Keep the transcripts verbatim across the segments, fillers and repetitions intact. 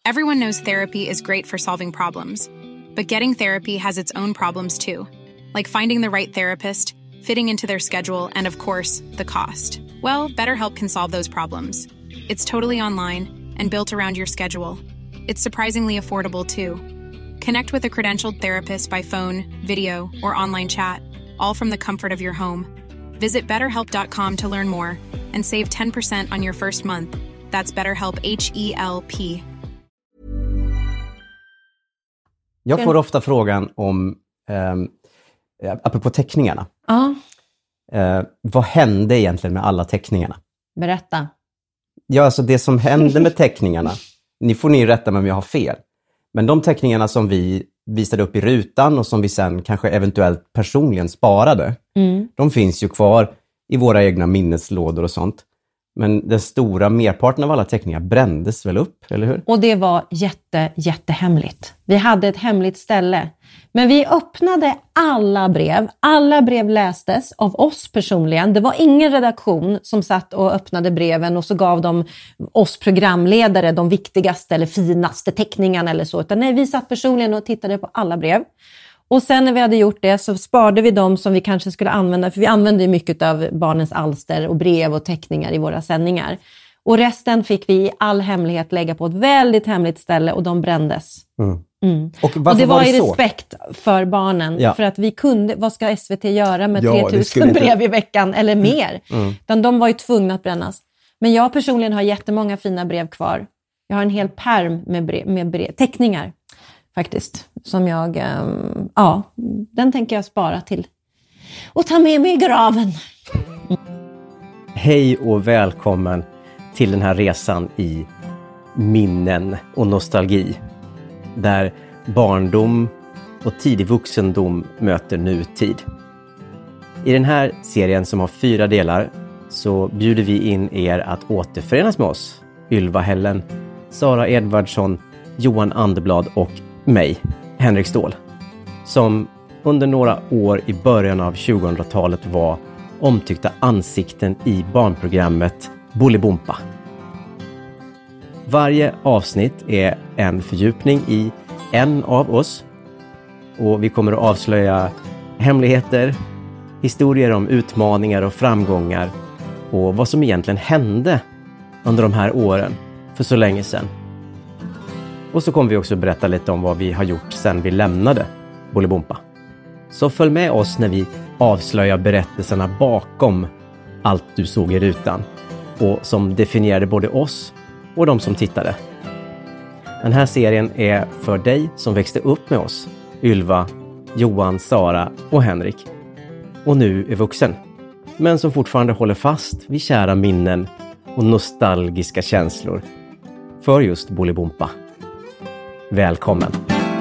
Everyone knows therapy is great for solving problems, but getting therapy has its own problems too, like finding the right therapist, fitting into their schedule, and of course, the cost. Well, BetterHelp can solve those problems. It's totally online and built around your schedule. It's surprisingly affordable too. Connect with a credentialed therapist by phone, video, or online chat, all from the comfort of your home. Visit better help dot com to learn more and save ten percent on your first month. That's BetterHelp, H E L P. Jag får ofta frågan om, eh, apropå teckningarna. Ja. Eh, vad hände egentligen med alla teckningarna? Berätta. Ja, alltså det som hände med teckningarna, ni får ni rätta mig om jag har fel. Men de teckningarna som vi visade upp i rutan och som vi sen kanske eventuellt personligen sparade, mm. de finns ju kvar i våra egna minneslådor och sånt. Men den stora merparten av alla teckningar brändes väl upp, eller hur? Och det var jätte, jättehemligt. Vi hade ett hemligt ställe. Men vi öppnade alla brev. Alla brev lästes av oss personligen. Det var ingen redaktion som satt och öppnade breven och så gav de oss programledare de viktigaste eller finaste teckningarna eller så. Utan nej, vi satt personligen och tittade på alla brev. Och sen när vi hade gjort det så sparade vi dem som vi kanske skulle använda. För vi använde ju mycket av barnens alster och brev och teckningar i våra sändningar. Och resten fick vi i all hemlighet lägga på ett väldigt hemligt ställe och de brändes. Mm. Mm. Och, och det var, var det i så? respekt för barnen. Ja. För att vi kunde, vad ska S V T göra med ja, tre tusen brev inte... i veckan eller mer? Mm. Utan de var ju tvungna att brännas. Men jag personligen har jättemånga fina brev kvar. Jag har en hel pärm med, brev, med brev, teckningar. Faktiskt, som jag, um, ja, den tänker jag spara till och ta med mig i graven. Hej och välkommen till den här resan i minnen och nostalgi. Där barndom och tidig vuxendom möter nutid. I den här serien som har fyra delar så bjuder vi in er att återförenas med oss. Ylva Hällen, Sara Edvardsson, Johan Anderblad och mig, Henrik Ståhl, som under några år i början av tjugohundratalet var omtyckta ansikten i barnprogrammet Bolibompa. Varje avsnitt är en fördjupning i en av oss och vi kommer att avslöja hemligheter, historier om utmaningar och framgångar och vad som egentligen hände under de här åren för så länge sedan. Och så kommer vi också berätta lite om vad vi har gjort sedan vi lämnade Bolibompa. Så följ med oss när vi avslöjar berättelserna bakom allt du såg i rutan och som definierade både oss och de som tittade. Den här serien är för dig som växte upp med oss, Ylva, Johan, Sara och Henrik. Och nu är vuxen, men som fortfarande håller fast vid kära minnen och nostalgiska känslor för just Bolibompa. Välkommen!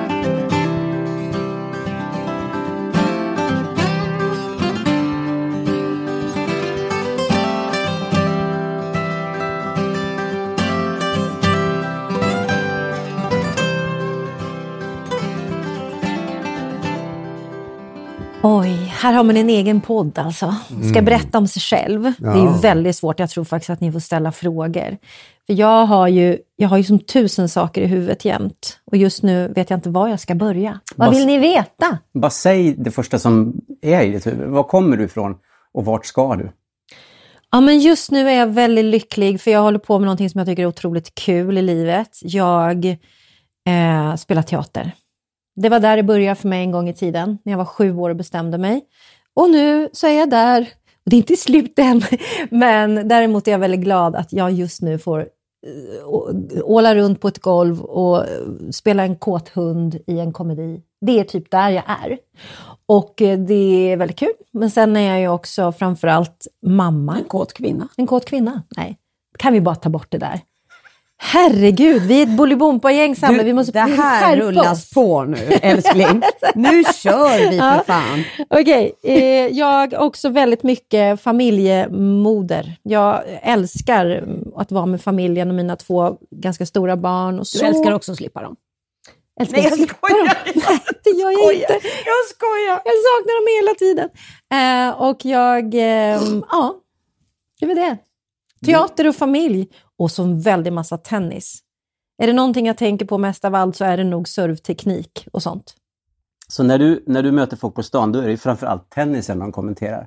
Oj, här har man en egen podd alltså. Ska mm. berätta om sig själv. Ja. Det är ju väldigt svårt. Jag tror faktiskt att ni får ställa frågor. För jag har ju, jag har ju som tusen saker i huvudet jämt. Och just nu vet jag inte var jag ska börja. Vad Bas, vill ni veta? Bara säg det första som är i ditt huvud. Var kommer du ifrån och vart ska du? Ja, men just nu är jag väldigt lycklig. För jag håller på med någonting som jag tycker är otroligt kul i livet. Jag eh, spelar teater. Det var där det började för mig en gång i tiden. När jag var sju år och bestämde mig. Och nu så är jag där. Och det är inte slut än. Men däremot är jag väldigt glad att jag just nu får åla runt på ett golv och spela en kåt hund i en komedi. Det är typ där jag är. Och det är väldigt kul. Men sen är jag ju också framförallt mamma. En kåt kvinna. En kåt kvinna. Nej, kan vi bara ta bort det där. Herregud, vi är ett Bolibompa-gäng samman. Vi måste det här rullas oss på nu, älskling. Nu kör vi för fan. Okej, okay, eh, jag är också väldigt mycket familjemoder. Jag älskar att vara med familjen och mina två ganska stora barn. Och så... Du älskar också att slippa dem. Älskar Nej, jag skojar. Nej, det gör jag skojar. inte. Jag skojar. Jag saknar dem hela tiden. Eh, och jag, eh, ja, det var det. Teater och familj. Och som väldigt massa tennis. Är det någonting jag tänker på mest av allt så är det nog servteknik och sånt. Så när du, när du möter folk på stan, då är det framförallt tennisen man kommenterar?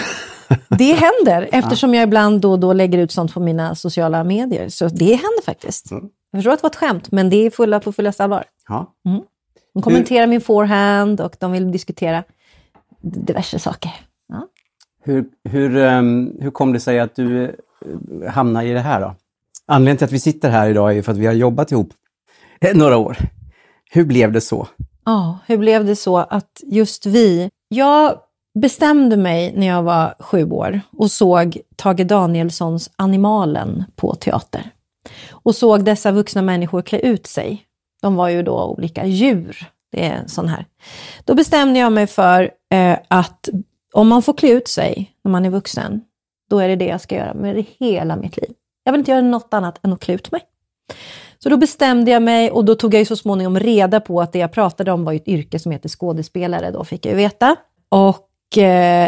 Det händer, eftersom jag ibland då och då lägger ut sånt på mina sociala medier. Så det händer faktiskt. Mm. Jag förstår att det var ett skämt, men det är fulla på fullaste allvar. Ja. Mm. De kommenterar hur, min forehand och de vill diskutera diverse saker. Ja. Hur, hur, um, hur kom det sig att du uh, hamnade i det här då? Anledningen till att vi sitter här idag är ju för att vi har jobbat ihop några år. Hur blev det så? Ja, hur blev det så att just vi... Jag bestämde mig när jag var sju år och såg Tage Danielssons Animalen på teater. Och såg dessa vuxna människor klä ut sig. De var ju då olika djur. Det är en sån här. Då bestämde jag mig för eh, att om man får klä ut sig när man är vuxen, då är det det jag ska göra med hela mitt liv. Jag vill inte göra något annat än att klä ut mig. Så då bestämde jag mig och då tog jag ju så småningom reda på att det jag pratade om var ett yrke som heter skådespelare. Då fick jag ju veta. Och eh,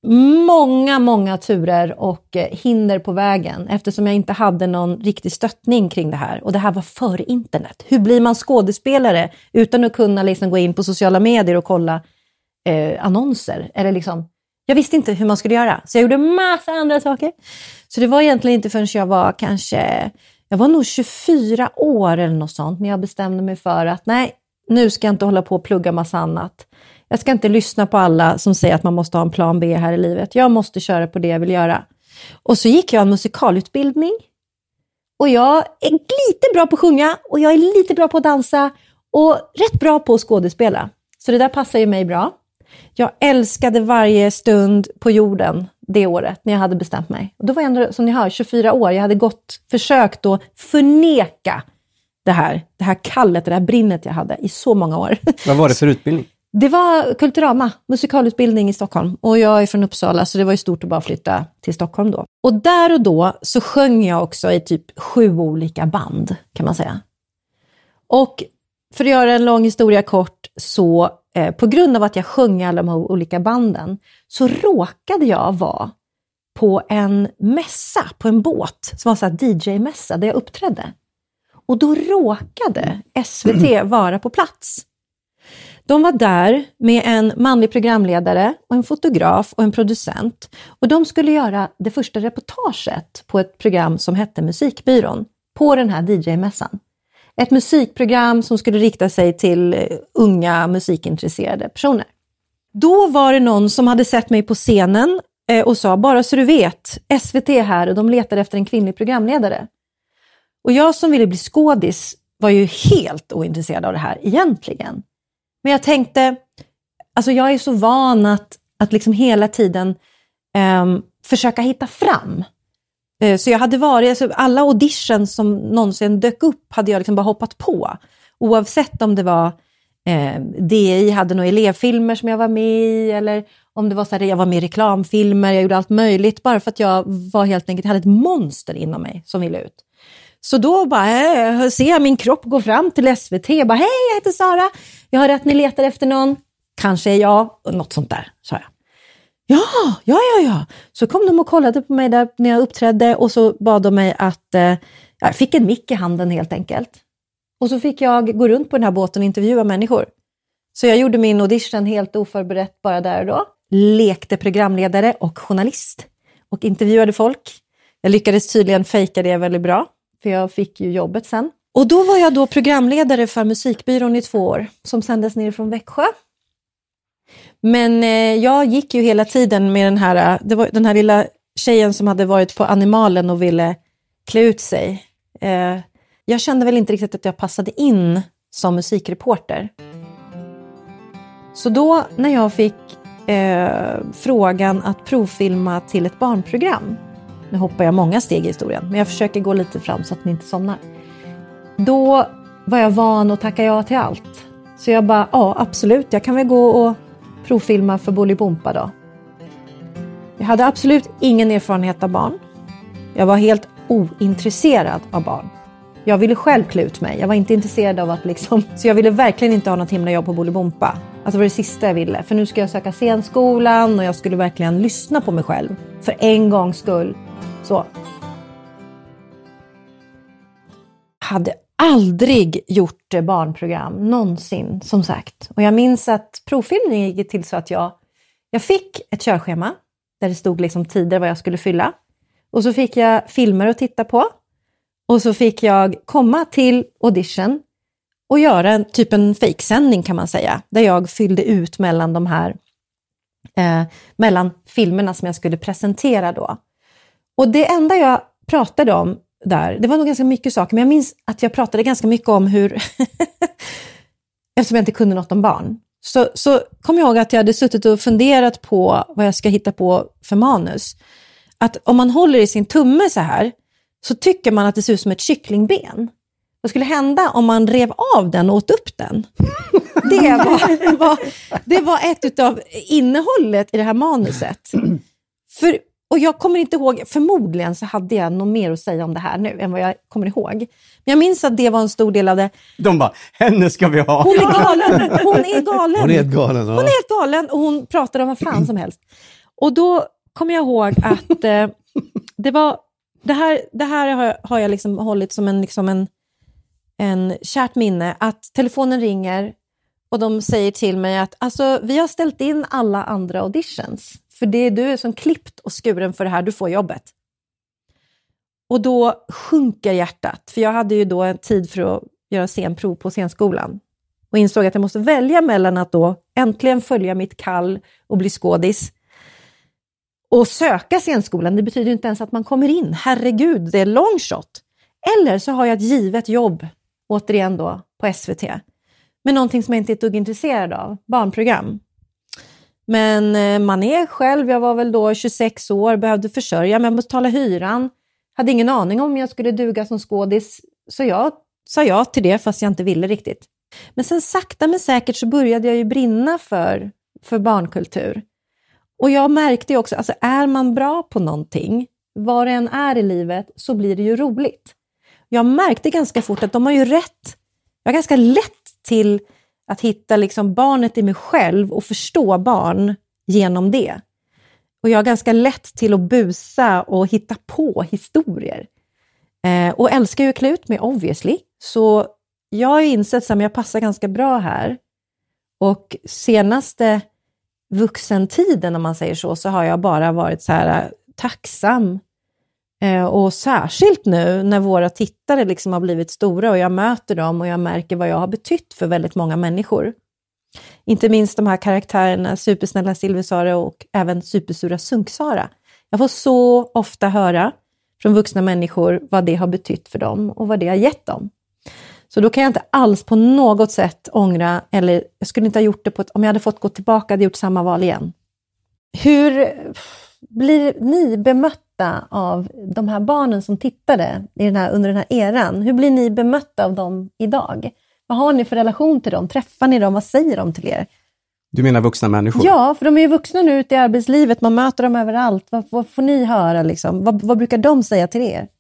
många, många turer och eh, hinder på vägen. Eftersom jag inte hade någon riktig stöttning kring det här. Och det här var före internet. Hur blir man skådespelare utan att kunna liksom gå in på sociala medier och kolla eh, annonser? Eller liksom, jag visste inte hur man skulle göra. Så jag gjorde massa andra saker. Så det var egentligen inte förrän jag var kanske... Jag var nog tjugofyra år eller något sånt när jag bestämde mig för att nej, nu ska jag inte hålla på och plugga massa annat. Jag ska inte lyssna på alla som säger att man måste ha en plan B här i livet. Jag måste köra på det jag vill göra. Och så gick jag en musikalutbildning. Och jag är lite bra på att sjunga och jag är lite bra på att dansa och rätt bra på att skådespela. Så det där passar ju mig bra. Jag älskade varje stund på jorden det året när jag hade bestämt mig. Och då var jag ändå, som ni hör, tjugofyra år. Jag hade gått, försökt att förneka det här, det här kallet, det här brinnet jag hade i så många år. Vad var det för utbildning? Det var Kulturama, musikalutbildning i Stockholm. Och jag är från Uppsala så det var ju stort att bara flytta till Stockholm då. Och där och då så sjöng jag också i typ sju olika band kan man säga. Och för att göra en lång historia kort så eh, på grund av att jag sjöng alla de här olika banden så råkade jag vara på en mässa, på en båt som var så här D J-mässa där jag uppträdde. Och då råkade S V T vara på plats. De var där med en manlig programledare och en fotograf och en producent. Och de skulle göra det första reportaget på ett program som hette Musikbyrån på den här D J-mässan. Ett musikprogram som skulle rikta sig till unga musikintresserade personer. Då var det någon som hade sett mig på scenen och sa, bara så du vet, S V T här och de letar efter en kvinnlig programledare. Och jag som ville bli skådis var ju helt ointresserad av det här egentligen. Men jag tänkte, alltså jag är så van att, att liksom hela tiden um, försöka hitta fram. Uh, så jag hade varit, alltså alla auditions som någonsin dök upp hade jag liksom bara hoppat på. Oavsett om det var uh, D I, hade några elevfilmer som jag var med i. Eller om det var så här, jag var med i reklamfilmer, jag gjorde allt möjligt. Bara för att jag var helt enkelt, hade ett monster inom mig som ville ut. Så då bara äh, ser jag min kropp gå fram till S V T. Bara, hej, jag heter Sara. Jag hör att ni letar efter någon. Kanske är jag. Och något sånt där, sa jag. Ja, ja, ja, ja. Så kom de och kollade på mig där när jag uppträdde. Och så bad de mig att... Eh, jag fick en mick i handen helt enkelt. Och så fick jag gå runt på den här båten och intervjua människor. Så jag gjorde min audition helt oförberett bara där och då. Lekte programledare och journalist. Och intervjuade folk. Jag lyckades tydligen fejka det väldigt bra. För jag fick ju jobbet sen. Och då var jag då programledare för Musikbyrån i två år. Som sändes ner från Växjö. Men eh, jag gick ju hela tiden med den här, det var den här lilla tjejen som hade varit på Animalen och ville klä ut sig. Eh, jag kände väl inte riktigt att jag passade in som musikreporter. Så då när jag fick eh, frågan att provfilma till ett barnprogram. Nu hoppar jag många steg i historien. Men jag försöker gå lite fram så att ni inte somnar. Då var jag van att tacka ja till allt. Så jag bara, ja absolut. Jag kan väl gå och provfilma för Bolibompa då. Jag hade absolut ingen erfarenhet av barn. Jag var helt ointresserad av barn. Jag ville själv klä ut mig. Jag var inte intresserad av att liksom... Så jag ville verkligen inte ha något himla jobb på Bolibompa. Alltså det var det sista jag ville. För nu ska jag söka scenskolan och jag skulle verkligen lyssna på mig själv. För en gångs skull. Så. Jag hade aldrig gjort barnprogram, någonsin, som sagt. Och jag minns att provfilmningen gick till så att jag, jag fick ett körschema där det stod liksom tider vad jag skulle fylla. Och så fick jag filmer att titta på. Och så fick jag komma till audition och göra en typ en fejksändning kan man säga. Där jag fyllde ut mellan de här eh, mellan filmerna som jag skulle presentera då. Och det enda jag pratade om där, det var nog ganska mycket saker, men jag minns att jag pratade ganska mycket om hur eftersom jag inte kunde något om barn. Så, så kom jag ihåg att jag hade suttit och funderat på vad jag ska hitta på för manus. Att om man håller i sin tumme så här så tycker man att det ser ut som ett kycklingben. Vad skulle hända om man rev av den och åt upp den? Det var, var, det var ett av innehållet i det här manuset. För, och jag kommer inte ihåg, förmodligen så hade jag nog mer att säga om det här nu än vad jag kommer ihåg. Men jag minns att det var en stor del av det. De bara, henne ska vi ha. Hon är galen, hon är galen. Hon är helt galen. Ja. Hon är helt galen och hon pratade om vad fan som helst. Och då kommer jag ihåg att eh, det var, det här, det här har, har jag liksom hållit som en, liksom en, en kärt minne. Att telefonen ringer och de säger till mig att alltså, vi har ställt in alla andra auditions. För det är du som klippt och skuren för det här, du får jobbet. Och då sjunker hjärtat. För jag hade ju då en tid för att göra scenprov på scenskolan. Och insåg att jag måste välja mellan att då äntligen följa mitt kall och bli skådis. Och söka scenskolan, det betyder inte ens att man kommer in. Herregud, det är long shot. Eller så har jag ett givet jobb, återigen då, på S V T. Men någonting som jag inte är ett dugg intresserad av, barnprogram. Men eh, man är själv, jag var väl då tjugosex år, behövde försörja mig, betala hyran. Hade ingen aning om jag skulle duga som skådis. Så jag sa ja till det fast jag inte ville riktigt. Men sen sakta men säkert så började jag ju brinna för, för barnkultur. Och jag märkte ju också, alltså är man bra på någonting, vad det än är i livet, så blir det ju roligt. Jag märkte ganska fort att de har ju rätt. Jag har ganska lätt till att hitta liksom barnet i mig själv och förstå barn genom det. Och jag har ganska lätt till att busa och hitta på historier. Eh, och älskar ju att klä ut mig, obviously. Så jag har insett att jag passar ganska bra här. Och senaste vuxentiden, om man säger så, så har jag bara varit så här tacksam. Eh, och särskilt nu när våra tittare liksom har blivit stora och jag möter dem och jag märker vad jag har betytt för väldigt många människor. Inte minst de här karaktärerna, supersnälla Silversara och även supersura Sunksara. Jag får så ofta höra från vuxna människor vad det har betytt för dem och vad det har gett dem. Så då kan jag inte alls på något sätt ångra, eller jag skulle inte ha gjort det på ett, om jag hade fått gå tillbaka hade gjort samma val igen. Hur blir ni bemötta av de här barnen som tittade i den här, under den här eran? Hur blir ni bemötta av dem idag? Vad har ni för relation till dem? Träffar ni dem? Vad säger de till er? Du menar vuxna människor? Ja, för de är ju vuxna nu ute i arbetslivet. Man möter dem överallt. Vad, vad får ni höra liksom? Vad, vad brukar de säga till er?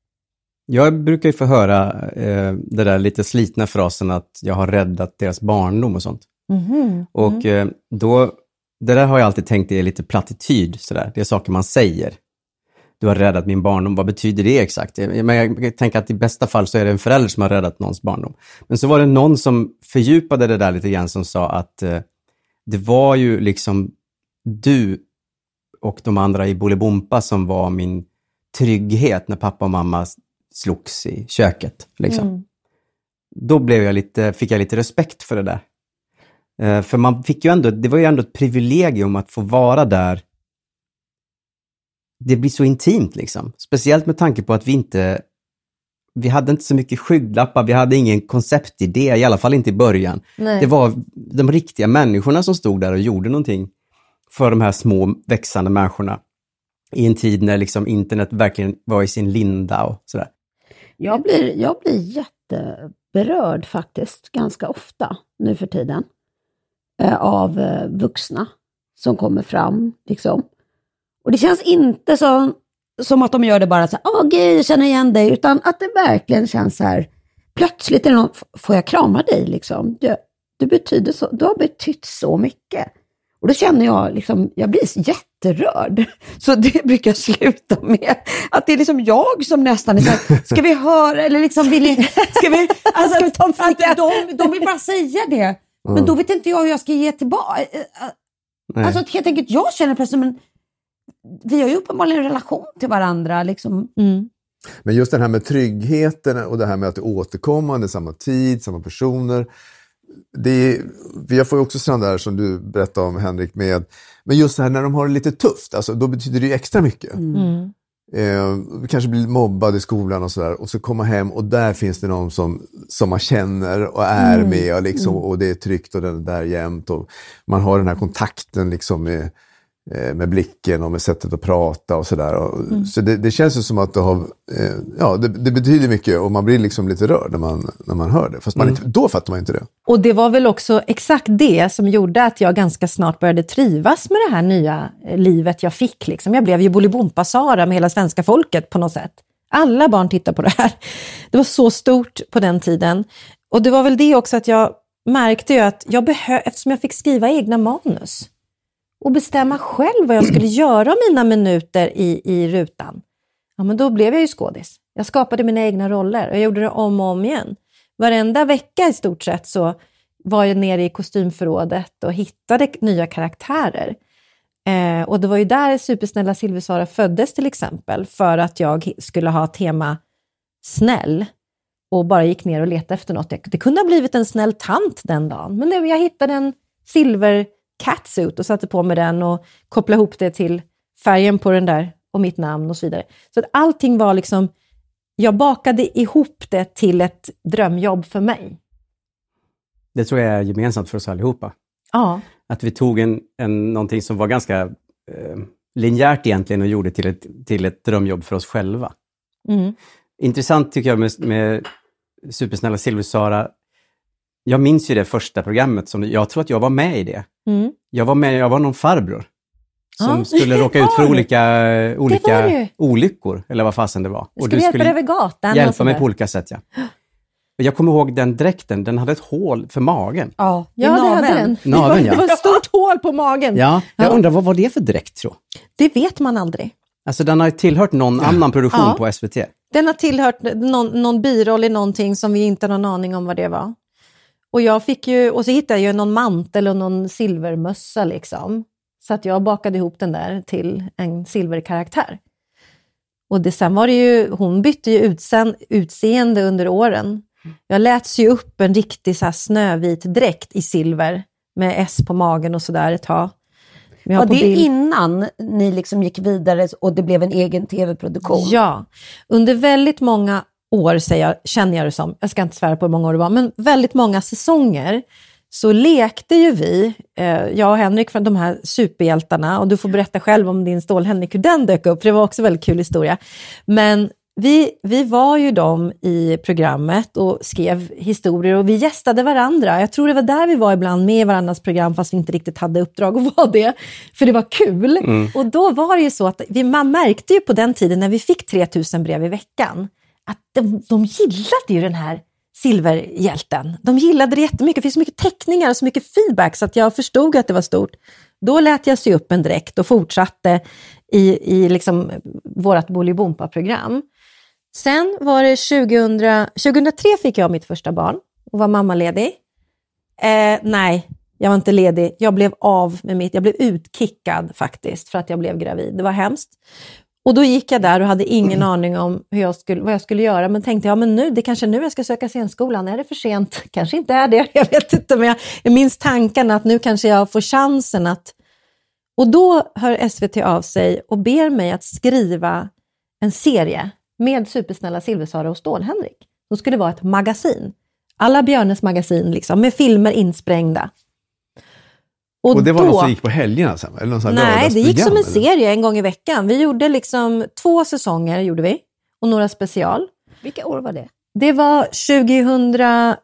Jag brukar ju få höra eh, det där lite slitna frasen att jag har räddat deras barndom och sånt. Mm-hmm. Och eh, då, det där har jag alltid tänkt är lite plattityd sådär. Det är saker man säger. Du har räddat min barndom, vad betyder det exakt? Men jag tänker att i bästa fall så är det en förälder som har räddat någons barndom. Men så var det någon som fördjupade det där lite grann som sa att eh, det var ju liksom du och de andra i Bolibompa som var min trygghet när pappa och mamma slogs i köket. Liksom. Mm. Då blev jag lite, fick jag lite respekt för det där. Eh, för man fick ju ändå, det var ju ändå ett privilegium att få vara där. Det blir så intimt liksom. Speciellt med tanke på att vi inte, vi hade inte så mycket skygglappar, vi hade ingen konceptidé, i alla fall inte i början. Nej. Det var de riktiga människorna som stod där och gjorde någonting för de här små växande människorna. I en tid när liksom internet verkligen var i sin linda och sådär. Jag blir, jag blir jätteberörd faktiskt ganska ofta nu för tiden. Eh, av eh, vuxna som kommer fram liksom. Och det känns inte så, som att de gör det bara så här, åh gud, jag känner igen dig. Utan att det verkligen känns så här, plötsligt är det någon, får jag krama dig liksom? Du, du, betyder så, du har betytt så mycket. Och då känner jag liksom, jag blir jätterörd. Så det brukar sluta med att det är liksom jag som nästan är så här, ska vi höra eller liksom vill ni, ska vi, alltså att de, de vill bara säga det. Men då vet inte jag hur jag ska ge tillbaka. Nej. Alltså helt enkelt, jag känner plötsligt, men vi har ju uppenbarligen en relation till varandra liksom. Mm. Men just den här med tryggheten och det här med att det är återkommande, samma tid, samma personer. Det är, vi får ju också sådana där som du berättade om, Henrik, med, men just det här när de har det lite tufft, alltså, då betyder det ju extra mycket. Mm. Eh, kanske blir mobbad i skolan och sådär, och så komma hem och där finns det någon som, som man känner och är mm. med och, liksom, mm. och det är tryggt och den där jämt och man har den här kontakten liksom med, med blicken och med sättet att prata och sådär. Mm. Så det, det känns ju som att det har, eh, ja, det, det betyder mycket och man blir liksom lite rörd när man, när man hör det. Fast man mm. inte, då fattar man inte det. Och det var väl också exakt det som gjorde att jag ganska snart började trivas med det här nya livet jag fick. Liksom. Jag blev ju Bolibompa-Sara med hela svenska folket på något sätt. Alla barn tittar på det här. Det var så stort på den tiden. Och det var väl det också att jag märkte ju att jag behö- eftersom jag fick skriva egna manus och bestämma själv vad jag skulle göra mina minuter i, i rutan. Ja, men då blev jag ju skådis. Jag skapade mina egna roller och jag gjorde det om och om igen. Varenda vecka i stort sett så var jag nere i kostymförrådet och hittade nya karaktärer. Eh, och det var ju där Supersnälla Silversara föddes till exempel. För att jag skulle ha tema snäll. Och bara gick ner och letade efter något. Det kunde ha blivit en snäll tant den dagen. Men det, jag hittade en silver catsuit och satte på mig den och kopplade ihop det till färgen på den där och mitt namn och så vidare. Så att allting var liksom, jag bakade ihop det till ett drömjobb för mig. Det tror jag är gemensamt för oss allihopa. Ja. Att vi tog en, en, någonting som var ganska eh, linjärt egentligen och gjorde till ett, till ett drömjobb för oss själva. Mm. Intressant tycker jag med, med Supersnälla Silversara. Jag minns ju det första programmet, som jag tror att jag var med i det. Mm. Jag var med, jag var någon farbror som ja, skulle råka ut för olika, olika olyckor, eller vad fasen det var. Och skulle du skulle hjälpa över gatan. Hjälpa mig på olika sätt, ja. Jag kommer ihåg den dräkten, den hade ett hål för magen. Ja, ja det hade den. Naven, ja. Det var ett stort hål på magen. Ja, jag undrar, vad var det för dräkt, tror? Det vet man aldrig. Alltså den har tillhört någon annan produktion ja. på S V T. Den har tillhört någon, någon biroll i någonting som vi inte har någon aning om vad det var. Och jag fick ju, och så hittade jag ju någon mantel och någon silvermössa liksom. Så att jag bakade ihop den där till en silverkaraktär. Och det, sen var det ju, hon bytte ju utsen, utseende under åren. Jag läts ju upp en riktig så här snövit dräkt i silver med S på magen och sådär ett tag. Ja, det är innan ni liksom gick vidare och det blev en egen tv-produktion. Ja, under väldigt många år säger jag, känner jag det som, jag ska inte svära på hur många år det var, men väldigt många säsonger så lekte ju vi, eh, jag och Henrik, från de här superhjältarna, och du får berätta själv om din Stål-Henrik, hur den dök upp, för det var också en väldigt kul historia. Men vi, vi var ju de i programmet och skrev historier och vi gästade varandra. Jag tror det var där vi var ibland med i varandras program fast vi inte riktigt hade uppdrag att vara det. För det var kul. Mm. Och då var det ju så att vi, man märkte ju på den tiden när vi fick tre tusen brev i veckan att de, de gillade ju den här silverhjälten. De gillade det jättemycket. Det finns så mycket teckningar och så mycket feedback så att jag förstod att det var stort. Då lät jag sy upp en dräkt och fortsatte i, i liksom vårt Bolibompa-program. Sen var det tjugohundra, tjugohundratre fick jag mitt första barn och var mammaledig. Eh, nej, jag var inte ledig. Jag blev av med mitt, jag blev utkickad faktiskt för att jag blev gravid. Det var hemskt. Och då gick jag där och hade ingen aning om hur jag skulle, vad jag skulle göra. Men tänkte, ja men nu, det kanske nu jag ska söka scenskolan. Är det för sent? Kanske inte är det, jag vet inte. Men jag, jag minns tanken att nu kanske jag får chansen att... Och då hör S V T av sig och ber mig att skriva en serie med Supersnälla Silversara och Stål-Henrik. Som skulle vara ett magasin. Alla Björnes magasin liksom, med filmer insprängda. Och, och det var då, något som gick på helgerna sen? Eller någon sån här nej, det gick som en eller? serie en gång i veckan. Vi gjorde liksom två säsonger gjorde vi. Och några special. Vilka år var det? Det var tjugohundrafem,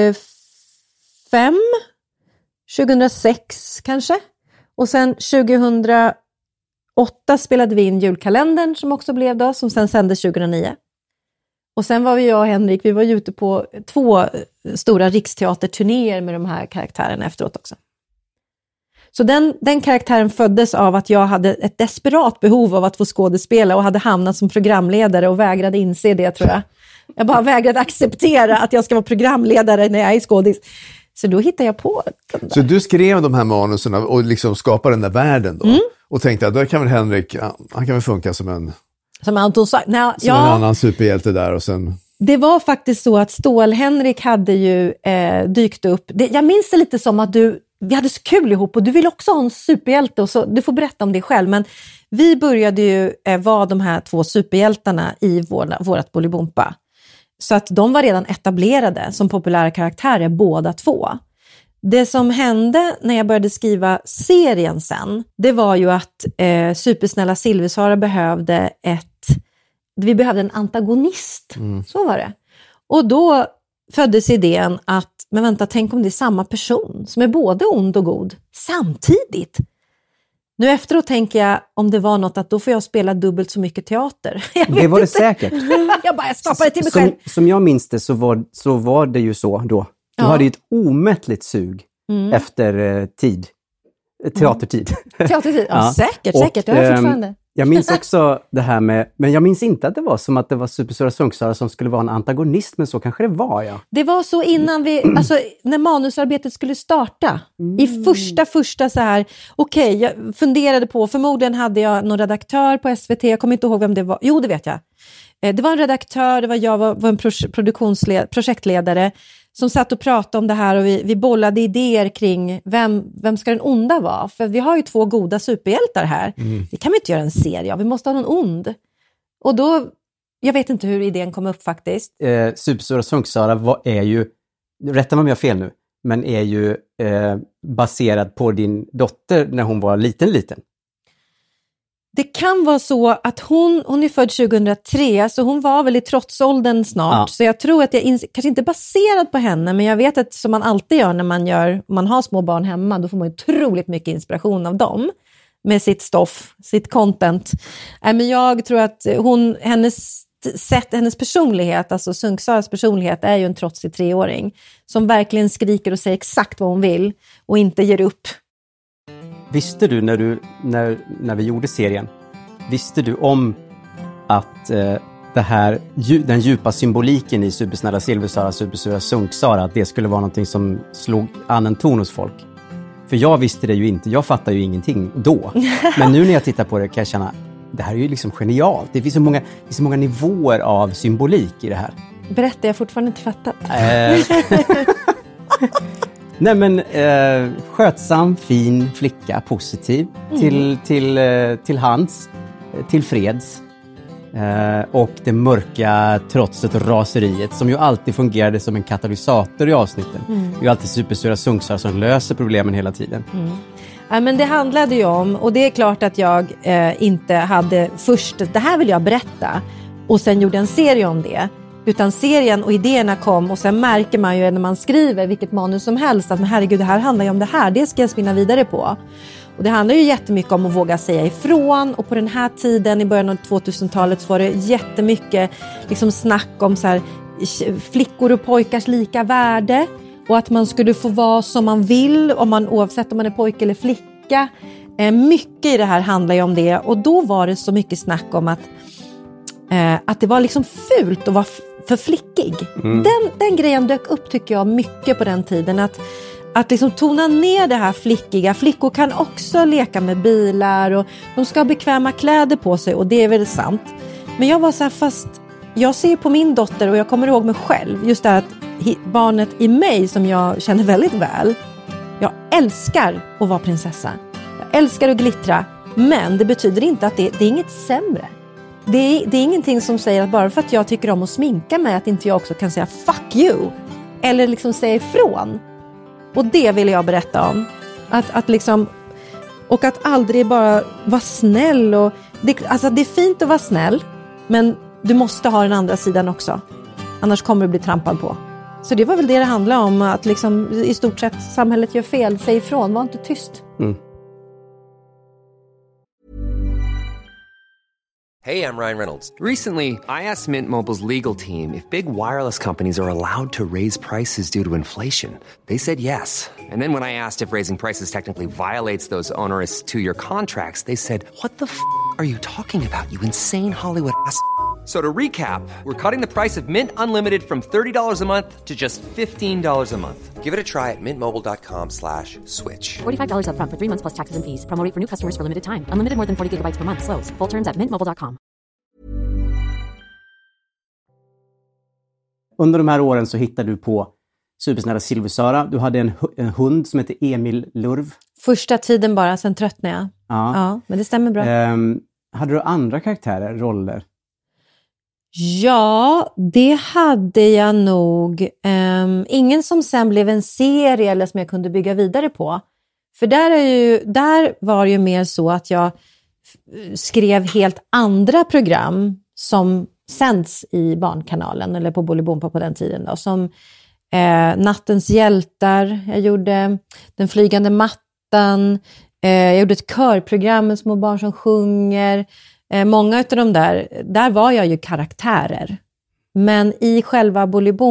tjugohundrasex kanske. Och sen tjugohundraåtta spelade vi in julkalendern som också blev då. Som sen sändes tjugohundranio. Och sen var vi jag och Henrik, vi var ju ute på två stora riksteaterturnéer med de här karaktärerna efteråt också. Så den, den karaktären föddes av att jag hade ett desperat behov av att få skådespela och hade hamnat som programledare och vägrade inse det, tror jag. Jag bara vägrade acceptera att jag ska vara programledare när jag är skådis. Så då hittade jag på den där. Så du skrev de här manuserna och liksom skapade den där världen då? Mm. Och tänkte att då kan väl Henrik, han kan väl funka som en... Som Anton sa, nej, som ja, en annan superhjälte där och sen... Det var faktiskt så att Stål-Henrik hade ju eh, dykt upp. Det, jag minns det lite som att du, vi hade så kul ihop och du vill också ha en superhjälte. Och så, du får berätta om det själv. Men vi började ju eh, vara de här två superhjältarna i vår, vårat Bolibompa. Så att de var redan etablerade som populära karaktärer båda två. Det som hände när jag började skriva serien sen, det var ju att eh, Supersnälla Silversara behövde ett vi behövde en antagonist. Mm. Så var det. Och då föddes idén att, men vänta, tänk om det är samma person som är både ond och god samtidigt. Nu efteråt tänker jag, om det var något, att då får jag spela dubbelt så mycket teater. Det var det säkert. jag bara, jag skapade det till mig själv. Som, som jag minns det så var, så var det ju så då. Du ja. hade ju ett omättligt sug mm. efter eh, tid. Teatertid. Mm. Teatertid, ja, ja. säkert, och, säkert. Det har jag fortfarande. Jag minns också det här med, men jag minns inte att det var som att det var Superstora Sunksara som skulle vara en antagonist, men så kanske det var, ja. Det var så innan vi, alltså när manusarbetet skulle starta. Mm. I första, första så här, okej, okay, jag funderade på, förmodligen hade jag någon redaktör på S V T, jag kommer inte ihåg vem det var, jo det vet jag. Det var en redaktör, det var jag, var, var en produktionsled, projektledare som satt och pratade om det här och vi, vi bollade idéer kring vem, vem ska den onda vara? För vi har ju två goda superhjältar här. Mm. Det kan vi inte göra en serie av, vi måste ha någon ond. Och då, jag vet inte hur idén kom upp faktiskt. Eh, Superstora Sunksara var, är ju, rätta mig om jag har fel nu, men är ju eh, baserad på din dotter när hon var liten, liten. Det kan vara så att hon, hon är född tjugohundratre, så hon var väl i trotsåldern snart. Ja. Så jag tror att jag, ins- kanske inte baserad på henne, men jag vet att som man alltid gör när man, gör, man har små barn hemma, då får man otroligt mycket inspiration av dem. Med sitt stoff, sitt content. Äh, men jag tror att hon, hennes sätt, hennes personlighet, alltså Sunksaras personlighet, är ju en trotsig treåring. Som verkligen skriker och säger exakt vad hon vill och inte ger upp. Visste du när, du när, när vi gjorde serien, visste du om att eh, det här, den djupa symboliken i Supersnälla Silversara, Supersura Sunksara, att det skulle vara någonting som slog an en ton hos folk? För jag visste det ju inte, jag fattar ju ingenting då. Men nu när jag tittar på det kan jag känna, det här är ju liksom genialt. Det finns så många, det finns så många nivåer av symbolik i det här. Berätta, jag har fortfarande inte fattat. Eh, Nej men eh, skötsam, fin flicka, positiv, mm. till, till, eh, till hands, till freds. Eh, och det mörka trotset och raseriet som ju alltid fungerade som en katalysator i avsnitten. Mm. Det är ju alltid Supersura Sunksara som löser problemen hela tiden. Mm. Ja, men det handlade ju om, och det är klart att jag eh, inte hade först, det här vill jag berätta, och sen gjorde en serie om det. Utan serien och idéerna kom, och sen märker man ju när man skriver vilket manus som helst att men herregud, det här handlar ju om det här, det ska jag spinna vidare på. Och det handlar ju jättemycket om att våga säga ifrån, och på den här tiden i början av tvåtusentalet så var det jättemycket liksom snack om så här, flickor och pojkars lika värde, och att man skulle få vara som man vill, om man, oavsett om man är pojke eller flicka. Eh, mycket i det här handlar ju om det, och då var det så mycket snack om att, eh, att det var liksom fult att vara f- för flickig. Mm. Den, den grejen dök upp tycker jag mycket på den tiden, att Att liksom tona ner det här flickiga. Flickor kan också leka med bilar och de ska ha bekväma kläder på sig, och det är väl sant. Men jag var så här, fast jag ser på min dotter och jag kommer ihåg mig själv. Just det här att barnet i mig som jag känner väldigt väl. Jag älskar att vara prinsessa. Jag älskar att glittra. Men det betyder inte att det, det är inget sämre. Det är, det är ingenting som säger att bara för att jag tycker om att sminka mig att inte jag också kan säga fuck you. Eller liksom säga ifrån. Och det vill jag berätta om. Att, att liksom, och att aldrig bara vara snäll. Och det, alltså det är fint att vara snäll. Men du måste ha den andra sidan också. Annars kommer du bli trampad på. Så det var väl det det handlade om. Att liksom, i stort sett samhället gör fel. Säg ifrån, var inte tyst. Mm. Hey, I'm Ryan Reynolds. Recently, I asked Mint Mobile's legal team if big wireless companies are allowed to raise prices due to inflation. They said yes. And then when I asked if raising prices technically violates those onerous two-year contracts, they said, what the f*** are you talking about, you insane Hollywood ass f- So to recap, we're cutting the price of Mint Unlimited from thirty dollars a month to just fifteen dollars a month. Give it a try at mintmobile.com slash switch. forty-five dollars up front for three months plus taxes and fees. Promo rate for new customers for limited time. Unlimited more than forty gigabytes per month. Slows full terms at mint mobile dot com. Under de här åren så hittade du på supersnälla Silversöra. Du hade en, hu- en hund som heter Emil Lurv. Första tiden bara, sen tröttnade jag. Ja. Ja, men det stämmer bra. Ehm, hade du andra karaktärer, roller? Ja, det hade jag nog. Um, ingen som sen blev en serie eller som jag kunde bygga vidare på. För där, är ju, där var det ju mer så att jag f- skrev helt andra program som sänds i Barnkanalen eller på Bolibompa på den tiden. Då, som eh, Nattens hjältar, jag gjorde Den flygande mattan, eh, jag gjorde ett körprogram med små barn som sjunger. Eh, många av de där, där var jag ju karaktärer. Men i själva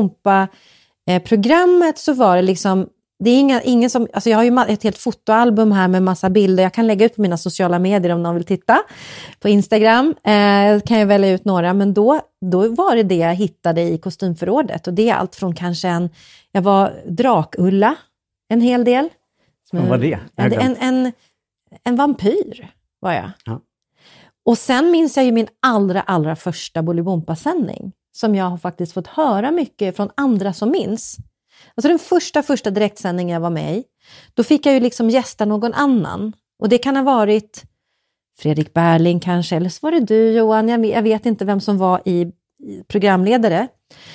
Bolibompa-programmet så var det liksom, det är inga, ingen som, alltså jag har ju ett helt fotoalbum här med massa bilder. Jag kan lägga ut på mina sociala medier om någon vill titta. På Instagram eh, kan jag välja ut några. Men då, då var det det jag hittade i kostymförrådet. Och det är allt från kanske en, jag var Drakulla en hel del. Vad var det? En, en, en, en vampyr var jag. Ja. Och sen minns jag ju min allra, allra första Bolibompa-sändning. Som jag har faktiskt fått höra mycket från andra som minns. Alltså den första, första direktsändningen jag var med i. Då fick jag ju liksom gästa någon annan. Och det kan ha varit Fredrik Berling kanske. Eller så var det du, Johan. Jag, jag vet inte vem som var i, i programledare.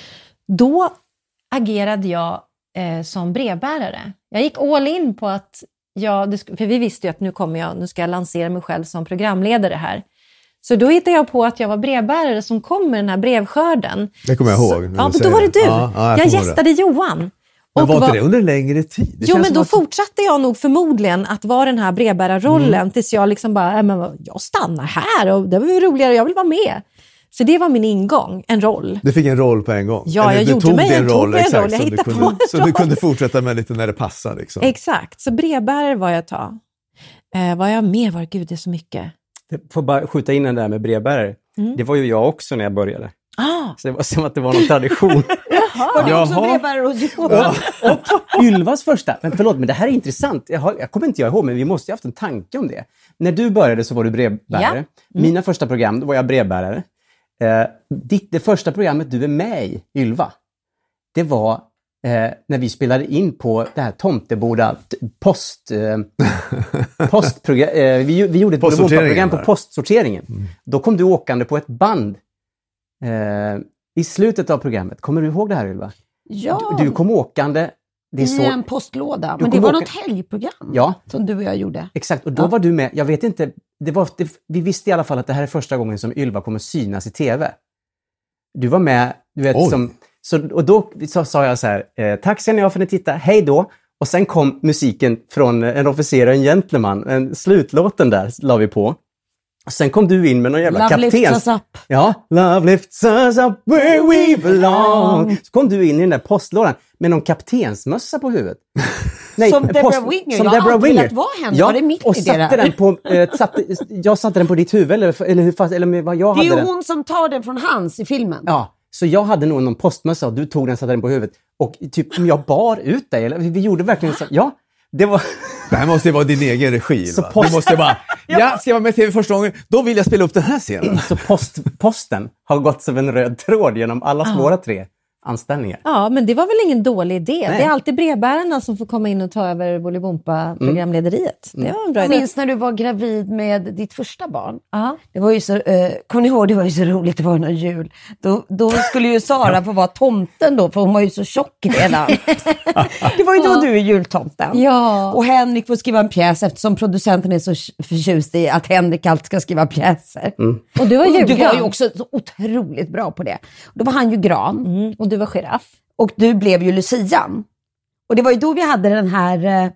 Då agerade jag eh, som brevbärare. Jag gick all in på att jag, för vi visste ju att nu kommer jag, nu ska jag lansera mig själv som programledare här. Så då hittade jag på att jag var brevbärare som kom med den här brevskörden. Det kommer jag ihåg. Så, ja, då var det du. Ja, ja, jag jag gästade det. Johan. Men och var inte var, det under längre tid? Det jo, men då att... fortsatte jag nog förmodligen att vara den här brevbärarrollen Mm. tills jag liksom bara, äh, men jag stannar här och det var ju roligare, jag vill vara med. Så det var min ingång, en roll. Du fick en roll på en gång? Ja, Eller jag du gjorde tog mig din en, tog roll, mig en exakt, roll. Jag så hittade du på kunde, en Så roll. du kunde fortsätta med lite när det passar liksom. Exakt, så brevbärare var jag ett tag. Eh, vad jag med var, gud det är så mycket. Jag får bara skjuta in den där med brevbärare. Mm. Det var ju jag också när jag började. Ah. Så det var som att det var någon tradition. Var du också Jaha. brevbärare hos Johan? Och Ylvas första, men förlåt, men det här är intressant. Jag, har, jag kommer inte jag ihåg, men vi måste ju haft en tanke om det. När du började så var du brevbärare. Ja. Mm. Mina första program, då var jag brevbärare. Eh, ditt, det första programmet du är med i, Ylva, det var eh, när vi spelade in på det här Tomteboda t- post... Eh, postprogram, eh, vi, vi gjorde ett program på postsorteringen. Mm. Då kom du åkande på ett band eh, i slutet av programmet. Kommer du ihåg det här, Ylva? Ja, Du, du kom åkande... Det är i så... en postlåda. Du Men det kom var åka- något helgprogram Ja. som du och jag gjorde. Exakt, och då Ja. var du med. Jag vet inte, det var, det, vi visste i alla fall att det här är första gången som Ylva kommer synas i tv. Du var med, du vet, Oj. som, så, och då så, sa jag så här, eh, tack ska ni ha för att ni tittar, hej då. Och sen kom musiken från En officer och en gentleman, en slutlåten där la vi på. Och sen kom du in med någon jävla Love kapten. lifts us up. Ja, love lifts us up where we belong. Så kom du in i den där postlådan med någon kaptensmössa på huvudet. Nej, Som en Deborah Winger. Som Jag har Deborah alltid Winger. velat vara henne. Ja, Var det mitt och i det satte där? den på, eh, satte, jag satte den på ditt huvud eller, eller hur fast, eller med vad jag Det är hade ju den. hon som tar den från hans i filmen. Ja, så jag hade nog någon postmössa och du tog den och satte den på huvudet. Och typ om jag bar ut dig, eller vi gjorde verkligen så, ja, det var... Det här måste ju vara din egen regi. Så Va? post- Du måste bara, ja, ska jag vara med i tv första gången, då vill jag spela upp den här scenen. Så post, posten har gått som en röd tråd genom alla Ja. våra tre anställningar. Ja, men det var väl ingen dålig idé. Nej. Det är alltid brevbärarna som får komma in och ta över Bolibompa-programlederiet. Det var en bra Jag idé. minns när du var gravid med ditt första barn. Ja. Det var ju så, eh, kom ni ihåg, det var ju så roligt, det var någon jul. Då, då skulle ju Sara få vara tomten då, för hon var ju så tjock redan. Det var ju då du är jultomten. Ja. Och Henrik får skriva en pjäs eftersom producenten är så förtjust i att Henrik alltid ska skriva pjäser. Och du var Och du julgran. var ju också så otroligt bra på det. Då var han ju gran. Mm. Och du var giraff. Och du blev ju Lucian. Och det var ju då vi hade den här eh,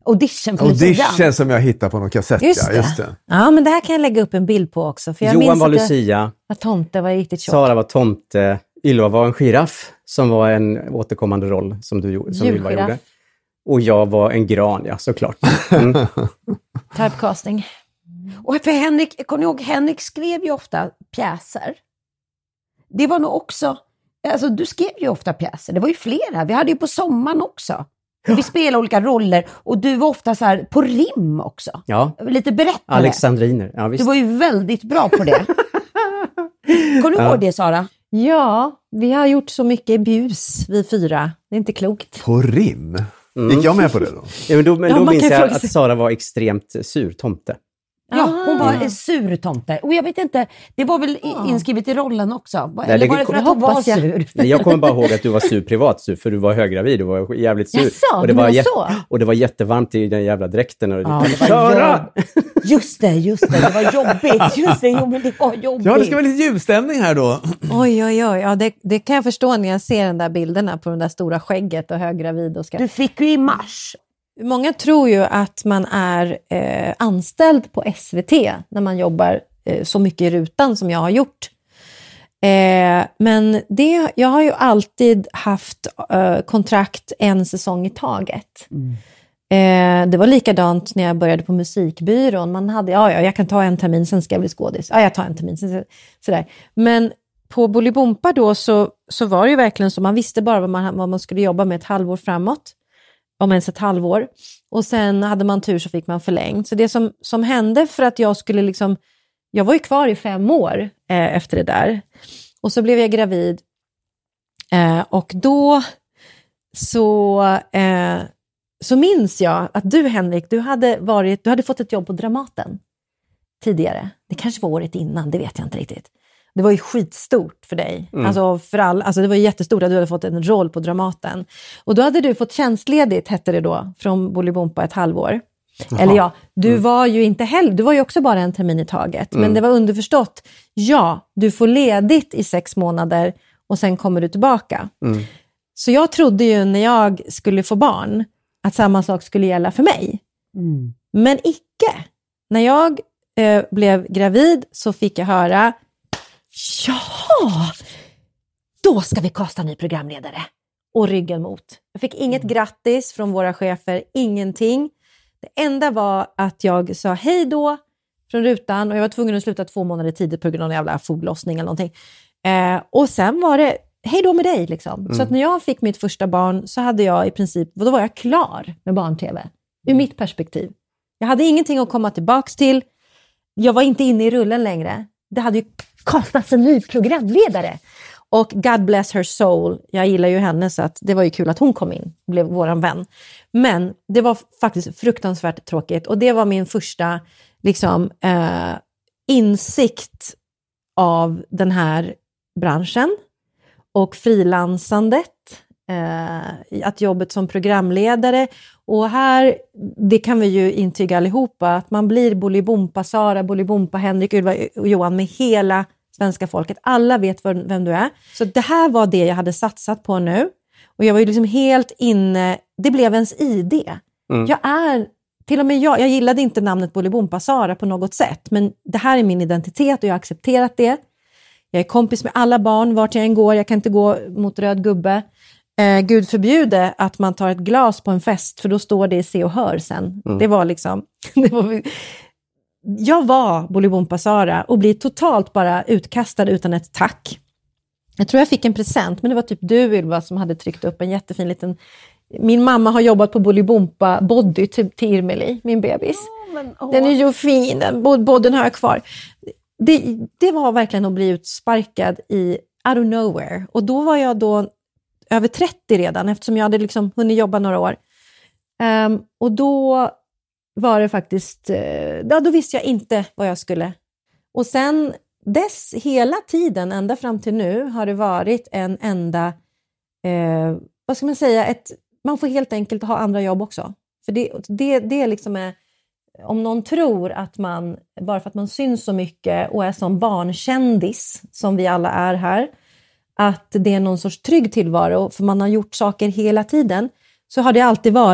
Audition på Lucia. Audition som jag hittade på någon kassett. Just ja, det. just det. Ja, men det här kan jag lägga upp en bild på också. För jag Johan minns var att jag Lucia. var tomte, var riktigt tjock. Sara var tomte. Ylva var en giraff som var en återkommande roll som du gjorde, som Ylva gjorde. Och jag var en gran, ja, såklart. Mm. Typecasting. Och för Henrik, kommer ni ihåg, Henrik skrev ju ofta pjäser. Det var nog också, alltså du skrev ju ofta pjäser, det var ju flera, vi hade ju på sommaren också. Ja. Vi spelade olika roller och du var ofta så här på rim också. Ja. Lite berättare. Alexandriner, ja visst. Du var ju väldigt bra på det. Kommer du Ja. ihåg det, Sara? Ja, vi har gjort så mycket bus, vi fyra. Det är inte klokt. På rim? Mm. Gick jag med på det då? Ja, men då, men Ja, då man minns kan jag fråga att sig. Sara var extremt sur tomte. Ja, hon var Ah. en sur tomte. Och jag vet inte, det var väl i- inskrivet i rollen också? Eller det- var det för att det hon var hoppas jag. sur? Nej, jag kommer bara ihåg att du var sur privat, sur, för du var höggravid, du var jävligt sur. Jaså, och, det det var var jätte- så? och det var jättevarmt i den jävla dräkten. Och Ja, det var Sara! Just det, just det, det var jobbigt. Just det, jo, men det var jobbigt. Ja, det ska vara lite julstämning här då. Oj, oj, oj. Ja, det, det kan jag förstå när jag ser den där bilderna på den där stora skägget och höggravid. Och ska... Du fick ju i mars. Många tror ju att man är eh, anställd på S V T när man jobbar eh, så mycket i rutan som jag har gjort. Eh, men det, jag har ju alltid haft eh, kontrakt en säsong i taget. Mm. Eh, det var likadant när jag började på musikbyrån. Man hade, ja, ja, jag kan ta en termin, sen ska jag bli skådis. Ja, jag tar en termin, sen sådär. Men på Bolibompa då så, så var det ju verkligen så, man visste bara vad man, vad man skulle jobba med ett halvår framåt. Om ens ett halvår. Och sen hade man tur så fick man förlängt. Så det som, som hände för att jag skulle liksom... Jag var ju kvar i fem år eh, efter det där. Och så blev jag gravid. Eh, och då så, eh, så minns jag att du, Henrik, du hade, varit, du hade fått ett jobb på Dramaten tidigare. Det kanske var året innan, det vet jag inte riktigt. Det var ju skitstort för dig. Mm. Alltså för all, alltså det var ju jättestort att du hade fått en roll på Dramaten. Och då hade du fått tjänstledigt, hette det då, från Bolibompa ett halvår. Jaha. Eller ja, du mm. var ju inte heller, du var ju också bara en termin i taget. Mm. Men det var underförstått, ja, du får ledigt i sex månader och sen kommer du tillbaka. Mm. Så jag trodde ju när jag skulle få barn att samma sak skulle gälla för mig. Mm. Men icke. När jag eh, blev gravid så fick jag höra, ja, då ska vi kasta en ny programledare. Och ryggen mot. Jag fick inget grattis från våra chefer, ingenting. Det enda var att jag sa hej då från rutan. Och jag var tvungen att sluta två månader tidigt på grund av en jävla foglossning eller någonting. Eh, och sen var det hej då med dig liksom. Mm. Så att när jag fick mitt första barn så hade jag i princip, då var jag klar med barn-tv. Ur mitt perspektiv. Jag hade ingenting att komma tillbaks till. Jag var inte inne i rullen längre. Det hade ju kastats en ny programledare. Och God bless her soul. Jag gillar ju henne så att det var ju kul att hon kom in. Blev våran vän. Men det var faktiskt fruktansvärt tråkigt. Och det var min första liksom, eh, insikt av den här branschen. Och frilansandet. Eh, att jobbet som programledare. Och här, det kan vi ju intyga allihopa. Att man blir Bolibompa Sara, Bolibompa Henrik, Ylva och Johan med hela svenska folket. Alla vet vem du är. Så det här var det jag hade satsat på nu. Och jag var ju liksom helt inne. Det blev ens I D. Mm. Jag är, till och med jag, jag gillade inte namnet Bolibompa Sara på något sätt. Men det här är min identitet och jag har accepterat det. Jag är kompis med alla barn vart jag än går. Jag kan inte gå mot röd gubbe. Eh, Gud förbjude att man tar ett glas på en fest. För då står det i Se och Hör sen. Mm. Det var liksom... Det var, jag var Bolibompa Sara och blir totalt bara utkastad utan ett tack. Jag tror jag fick en present, men det var typ du, Ylva, som hade tryckt upp en jättefin liten... Min mamma har jobbat på Bolibompa Body till, till Irmeli, min bebis. Oh, men, oh. Den är ju fin, den bodden har jag kvar. Det, det var verkligen att bli utsparkad i out of nowhere. Och då var jag då över trettio redan, eftersom jag hade liksom hunnit jobba några år. Um, och då var det faktiskt, ja, då visste jag inte vad jag skulle. Och sen dess hela tiden, ända fram till nu, har det varit en enda, eh, vad ska man säga, ett, man får helt enkelt ha andra jobb också. För det, det, det liksom är, om någon tror att man, bara för att man syns så mycket och är som barnkändis, som vi alla är här, att det är någon sorts trygg tillvaro, för man har gjort saker hela tiden, så har det alltid varit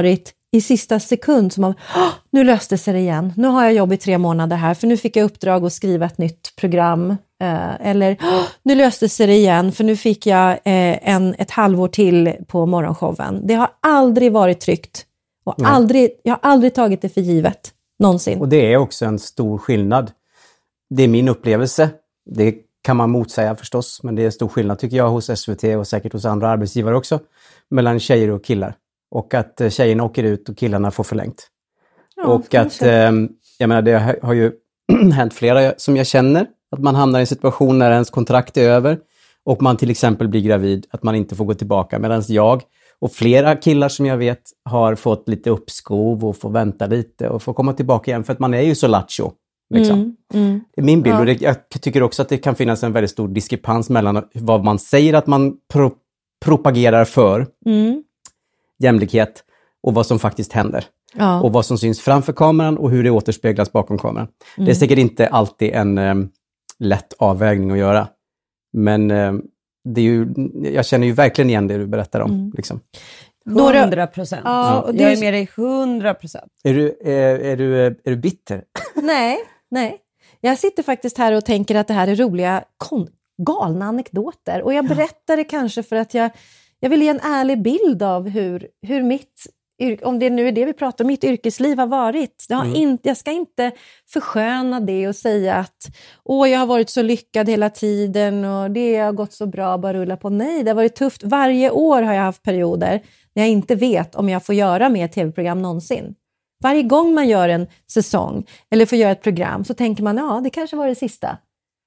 i sista sekund som om, nu löste sig det igen. Nu har jag jobb i tre månader här för nu fick jag uppdrag att skriva ett nytt program. Eh, eller, nu löste sig det igen för nu fick jag eh, en, ett halvår till på morgonshowen. Det har aldrig varit tryggt. Och aldrig, jag har aldrig tagit det för givet. Någonsin. Och det är också en stor skillnad. Det är min upplevelse. Det kan man motsäga förstås. Men det är en stor skillnad tycker jag hos S V T och säkert hos andra arbetsgivare också. Mellan tjejer och killar. Och att tjejerna åker ut och killarna får förlängt. Ja, och att, eh, jag menar det har ju hänt flera som jag känner. Att man hamnar i en situation när ens kontrakt är över. Och man till exempel blir gravid. Att man inte får gå tillbaka. Medan jag och flera killar som jag vet har fått lite uppskov och får vänta lite. Och får komma tillbaka igen för att man är ju så lattjo. Liksom. Mm, mm. Det är min bild. Ja. Och det, jag tycker också att det kan finnas en väldigt stor diskrepans mellan vad man säger att man pro- propagerar för. Mm. Jämlikhet och vad som faktiskt händer. Ja. Och vad som syns framför kameran och hur det återspeglas bakom kameran. Mm. Det är säkert inte alltid en eh, lätt avvägning att göra. Men eh, det är ju, jag känner ju verkligen igen det du berättar om. Mm. Liksom. hundra procent. Ja, och det jag är med dig hundra procent. Är du, är, är, du, är du bitter? Nej, nej. Jag sitter faktiskt här och tänker att det här är roliga, kon- galna anekdoter. Och jag berättar det kanske för att jag, jag vill ge en ärlig bild av hur, hur mitt, om det nu är det vi pratar om, mitt yrkesliv har varit. Jag, har mm. inte, jag ska inte försköna det och säga att åh, jag har varit så lyckad hela tiden och det har gått så bra, bara rulla på. Nej, det har varit tufft. Varje år har jag haft perioder när jag inte vet om jag får göra mer tv-program någonsin. Varje gång man gör en säsong eller får göra ett program så tänker man, ja, det kanske var det sista.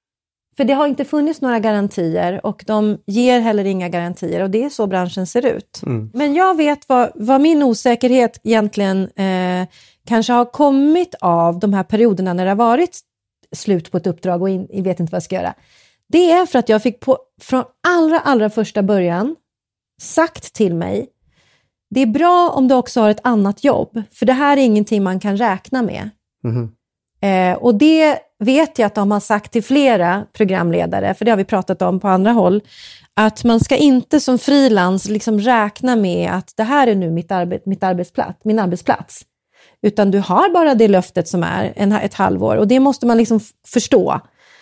För det har inte funnits några garantier och de ger heller inga garantier och det är så branschen ser ut. Mm. Men jag vet vad, vad min osäkerhet egentligen eh, kanske har kommit av de här perioderna när det har varit slut på ett uppdrag och in, jag vet inte vad jag ska göra. Det är för att jag fick på, från allra, allra första början sagt till mig, det är bra om du också har ett annat jobb. För det här är ingenting man kan räkna med. Mm. Eh, och det vet jag att de har sagt till flera programledare. För det har vi pratat om på andra håll. Att man ska inte som frilans liksom räkna med att det här är nu mitt, arbet, mitt arbetsplats, min arbetsplats. Utan du har bara det löftet som är en, ett halvår. Och det måste man liksom f- förstå.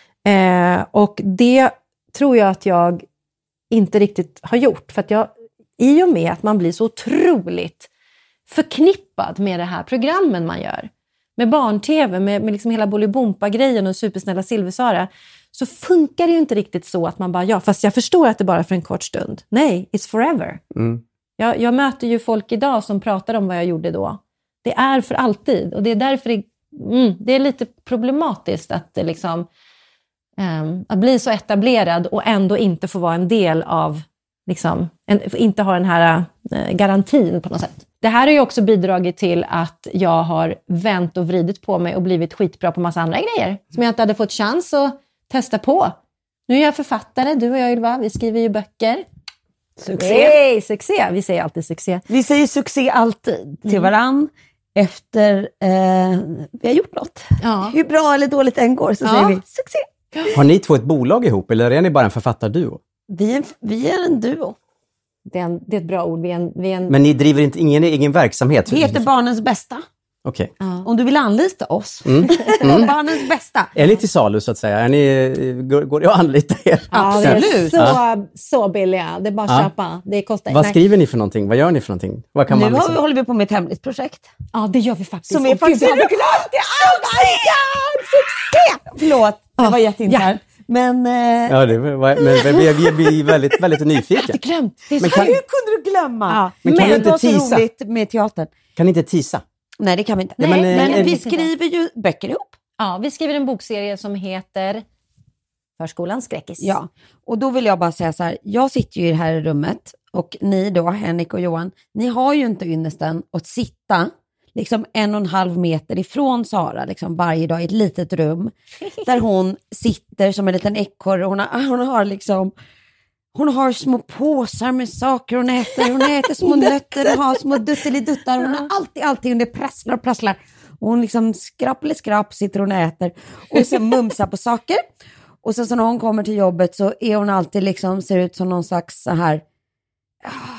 Eh, och det tror jag att jag inte riktigt har gjort. För att jag... I och med att man blir så otroligt förknippad med det här programmen man gör. Med barn-tv, med, med liksom hela Bolibompa-grejen och Supersnälla Silversara. Så funkar det ju inte riktigt så att man bara, ja, fast jag förstår att det bara är för en kort stund. Nej, it's forever. Mm. Jag, jag möter ju folk idag som pratar om vad jag gjorde då. Det är för alltid. Och det är därför det, mm, det är lite problematiskt att det liksom... Um, att bli så etablerad och ändå inte få vara en del av... Liksom, en, inte har den här eh, garantin på något sätt. Det här har ju också bidragit till att jag har vänt och vridit på mig och blivit skitbra på massa andra grejer. Som jag inte hade fått chans att testa på. Nu är jag författare, du och jag Ylva, vi skriver ju böcker. Succé! Hey, succé! Vi säger alltid succé. Vi säger succé alltid till mm. varann efter eh, vi har gjort något. Ja. Hur bra eller dåligt än går så ja. säger vi succé! Har ni två ett bolag ihop eller är ni bara en författarduo? Vi är, vi är en duo. Det är, en, det är ett bra ord. Vi är en, vi är en... Men ni driver inte ingen egen verksamhet? Vi heter Barnens Bästa. Okej. Okay. Ja. Om du vill anlita oss. Mm. Mm. Barnens Bästa. Är ni till salu så att säga? Är ni, går, går det att anlita er? Ja, absolut. Så, ja. så billiga. Det är bara att ja. köpa. Det kostar. Vad Nej. skriver ni för någonting? Vad gör ni för någonting? Vad kan nu man liksom... håller vi på med ett hemligt projekt. Ja, det gör vi faktiskt. Som är faktiskt... Gud, glömt det! Oh my God! Succé! Förlåt, det var jätteinternt. Ja. Men, eh... ja, det var, men vi, vi blir väldigt, väldigt nyfikna. Jag glömt. Det är men kan... Hur kunde du glömma? Ja. Men kan men, inte tisa? Det var så roligt med teatern. Kan ni inte tisa? Nej, det kan vi inte. Nej, men men, men vi skriver ju böcker ihop. Ja, vi skriver en bokserie som heter Förskolans skräckis. Ja, och då vill jag bara säga så här. Jag sitter ju i det här rummet och ni då, Henrik och Johan, ni har ju inte ynnesten att sitta liksom en och en halv meter ifrån Sara liksom varje dag i ett litet rum där hon sitter som en liten ekorre. Hon har, hon har liksom hon har små påsar med saker hon äter. Hon äter små nötter och har små dutteliduttar. Hon har alltid, alltid under prasslar och prasslar. Och hon liksom skrapp eller skrapp sitter hon och äter. Och sen mumsar på saker. Och sen så när hon kommer till jobbet så är hon alltid liksom, ser ut som någon slags så här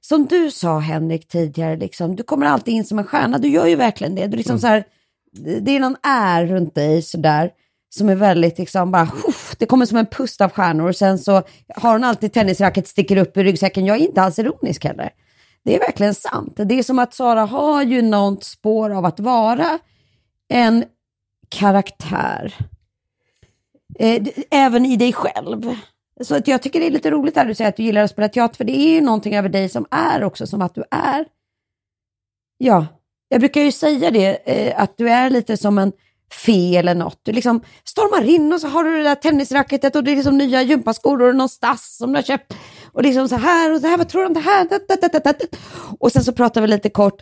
som du sa Henrik tidigare, liksom, du kommer alltid in som en stjärna, du gör ju verkligen det. Du liksom mm. så här, det är någon är runt dig sådär, som är väldigt liksom bara, uff, det kommer som en pust av stjärnor och sen så har hon alltid tennisracket sticker upp i ryggsäcken. Jag är inte alls ironisk heller. Det är verkligen sant. Det är som att Sara har ju något spår av att vara en karaktär. Eh, även i dig själv. Så att jag tycker det är lite roligt att du säger att du gillar att spela teater, för det är ju någonting över dig som är också som att du är. Ja, jag brukar ju säga det, eh, att du är lite som en fe eller något. Du liksom stormar in och så har du det där tennisracketet och det är liksom nya gympaskor och någon stass som du har köpt. Och liksom så här och så här, vad tror du om det här? Och sen så pratar vi lite kort.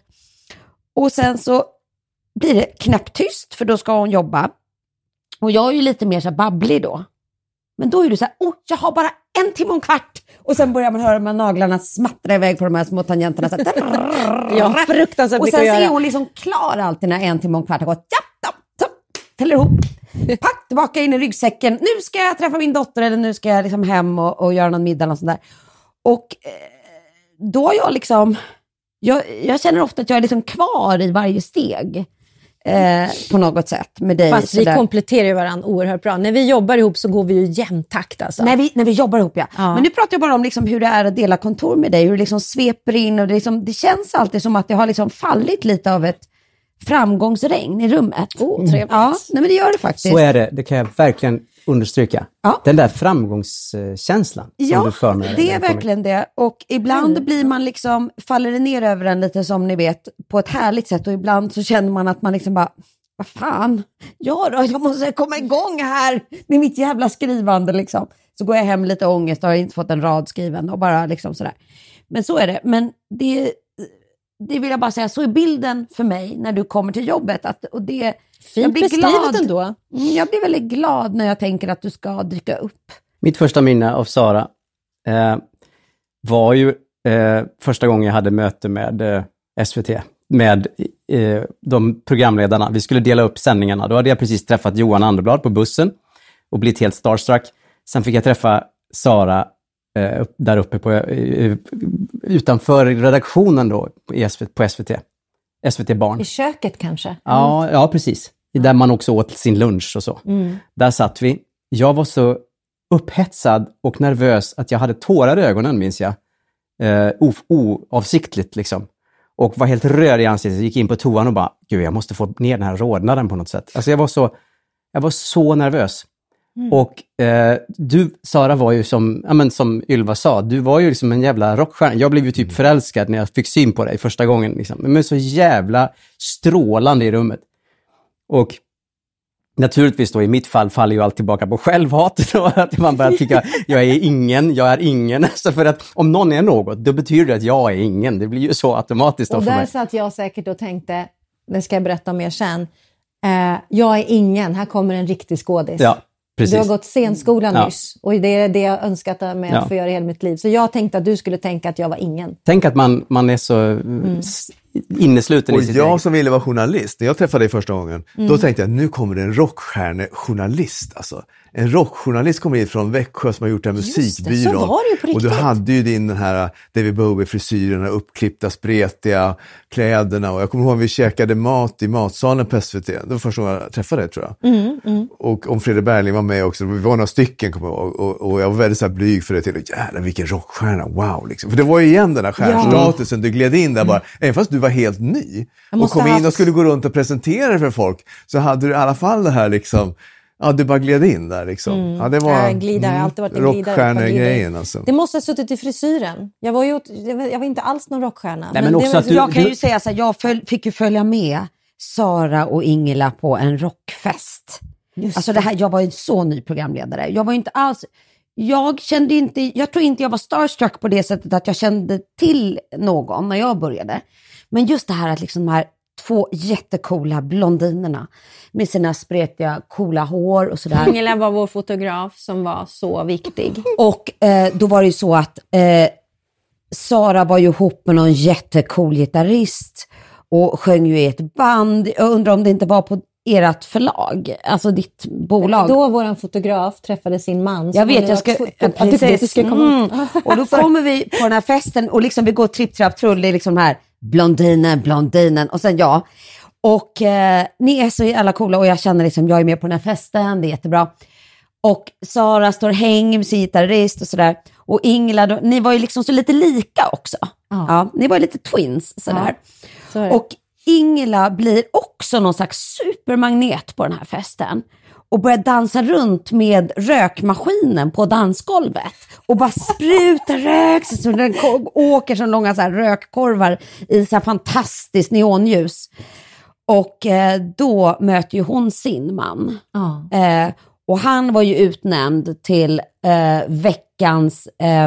Och sen så blir det knäpptyst för då ska hon jobba. Och jag är ju lite mer så här babblig då. Men då är du så här, oh, jag har bara en timme och en kvart. Och sen börjar man höra med naglarna smattra iväg på de här små tangenterna. Så här, ja, fruktansvärt. Och sen så är hon liksom klar alltid när en timme och en kvart har gått. Ja, så, täller ihop. Pack tillbaka in i ryggsäcken. Nu ska jag träffa min dotter eller nu ska jag liksom hem och, och göra någon middag och sånt där. Och eh, då är jag liksom, jag, jag känner ofta att jag är liksom kvar i varje steg. Eh, på något sätt med dig. Fast vi kompletterar ju varandra oerhört bra. När vi jobbar ihop så går vi ju jämntakt alltså. När vi, när vi jobbar ihop, ja. ja. Men nu pratar jag bara om liksom hur det är att dela kontor med dig. Hur det liksom sveper in och det, liksom, det känns alltid som att det har liksom fallit lite av ett framgångsregn i rummet. Oh, trevligt. Ja, nej, men det gör det faktiskt. Så är det, det kan jag verkligen understryka. Ja. Den där framgångskänslan som ja, du för med. Det är verkligen det. Och ibland mm. blir man liksom, faller det ner över en lite som ni vet, på ett härligt sätt. Och ibland så känner man att man liksom bara, vad fan, ja då, jag måste komma igång här med mitt jävla skrivande liksom. Så går jag hem lite ångest och har inte fått en rad skriven och bara liksom sådär. Men så är det. Men det, det vill jag bara säga, så är bilden för mig när du kommer till jobbet. Att, och det, Fint jag blir glad ändå. Jag blir väldigt glad när jag tänker att du ska dyka upp. Mitt första minne av Sara eh, var ju eh, första gången jag hade möte med eh, S V T. Med eh, de programledarna. Vi skulle dela upp sändningarna. Då hade jag precis träffat Johan Anderblad på bussen och blivit helt starstruck. Sen fick jag träffa Sara eh, upp, där uppe på, eh, utanför redaktionen då på S V T, på S V T. S V T Barn. I köket kanske? Mm. Ja, ja, precis. Där man också åt sin lunch och så. Mm. Där satt vi. Jag var så upphetsad och nervös att jag hade tårar i ögonen, minns jag. Eh, oavsiktligt liksom. Och var helt röd i ansiktet. Jag gick in på toan och bara, gud, jag måste få ner den här rodnaden på något sätt. Alltså jag var så, jag var så nervös. Mm. Och eh, du, Sara, var ju som, ja, men som Ylva sa, du var ju liksom en jävla rockstjärna. Jag blev ju typ förälskad när jag fick syn på dig första gången. Liksom. Men så jävla strålande i rummet. Och naturligtvis då i mitt fall faller ju allt tillbaka på självhat. Att man börjar tycka, jag är ingen, jag är ingen. Så för att om någon är något, då betyder det att jag är ingen. Det blir ju så automatiskt då och för mig. Och där satt jag säkert och tänkte, det ska jag berätta om er sen. Eh, jag är ingen, här kommer en riktig skådis. Ja, precis. Du har gått scenskolan ja. nyss. Och det är det jag önskat med ja. att få göra i hela mitt liv. Så jag tänkte att du skulle tänka att jag var ingen. Tänk att man, man är så mm. innesluten och i sitt jag eget. som ville vara journalist, när jag träffade dig första gången, mm. då tänkte jag, nu kommer det en rockstjärnejournalist. Alltså, en rockjournalist kommer in från Växjö som har gjort en musikbyrå. Just det, så var det ju på riktigt. Och du hade ju din den här David Bowie-frisyrerna, uppklippta, spretiga kläderna. Och jag kommer ihåg att vi käkade mat i matsalen på S V T. Det var första gången jag träffade dig, tror jag. Mm, mm. Och om Fredrik Berling var med också. Vi var några stycken, kommer jag ihåg. Och, och jag var väldigt så här blyg för det till. Jävlar, vilken rockstjärna, wow. Liksom. För det var ju igen den här stjärnstatusen. Ja. Du gled in där mm. bara. Även fast du var helt ny. Och kom in och skulle gå runt och presentera det för folk. Så hade du i alla fall det här liksom. Ja, du bara gled in där liksom. Mm. Ja, det var ja, glida, mm, alltid varit en rockstjärnegrejen alltså. Det måste ha suttit i frisyren. Jag var ju jag var inte alls någon rockstjärna. Nej, men men också var, att du, jag kan du... ju säga så här, jag föl, fick ju följa med Sara och Ingela på en rockfest. Just alltså det här, jag var ju så ny programledare. Jag var ju inte alls, jag kände inte, jag tror inte jag var starstruck på det sättet att jag kände till någon när jag började. Men just det här att liksom de här två jättekola blondinerna med sina spretiga, coola hår och sådär. Ingela var vår fotograf som var så viktig. Och eh, då var det ju så att eh, Sara var ju ihop med någon jättecool gitarrist och sjöng ju i ett band. Jag undrar om det inte var på ert förlag, alltså ditt bolag. Då våran fotograf träffade sin man. Jag vet, jag ska, ja, precis. Du ska komma. Mm. Och då kommer vi på den här festen och liksom vi går tripp, trapp, trull, det är liksom här blondinen, blondinen och sen jag. Och eh, ni är så alla coola och jag känner liksom, jag är med på den här festen, det är jättebra. Och Sara står häng med sin gitarrist och sådär. Och Ingela, då, ni var ju liksom så lite lika också. Ja. Ja, ni var lite twins sådär. Ja, så och Ingela blir också någon slags supermagnet på den här festen. Och börjar dansa runt med rökmaskinen på dansgolvet. Och bara sprutar rök. Så den åker som långa så här rökkorvar i så här fantastiskt neonljus. Och eh, då möter ju hon sin man. Ja. Eh, och han var ju utnämnd till eh, veckans eh,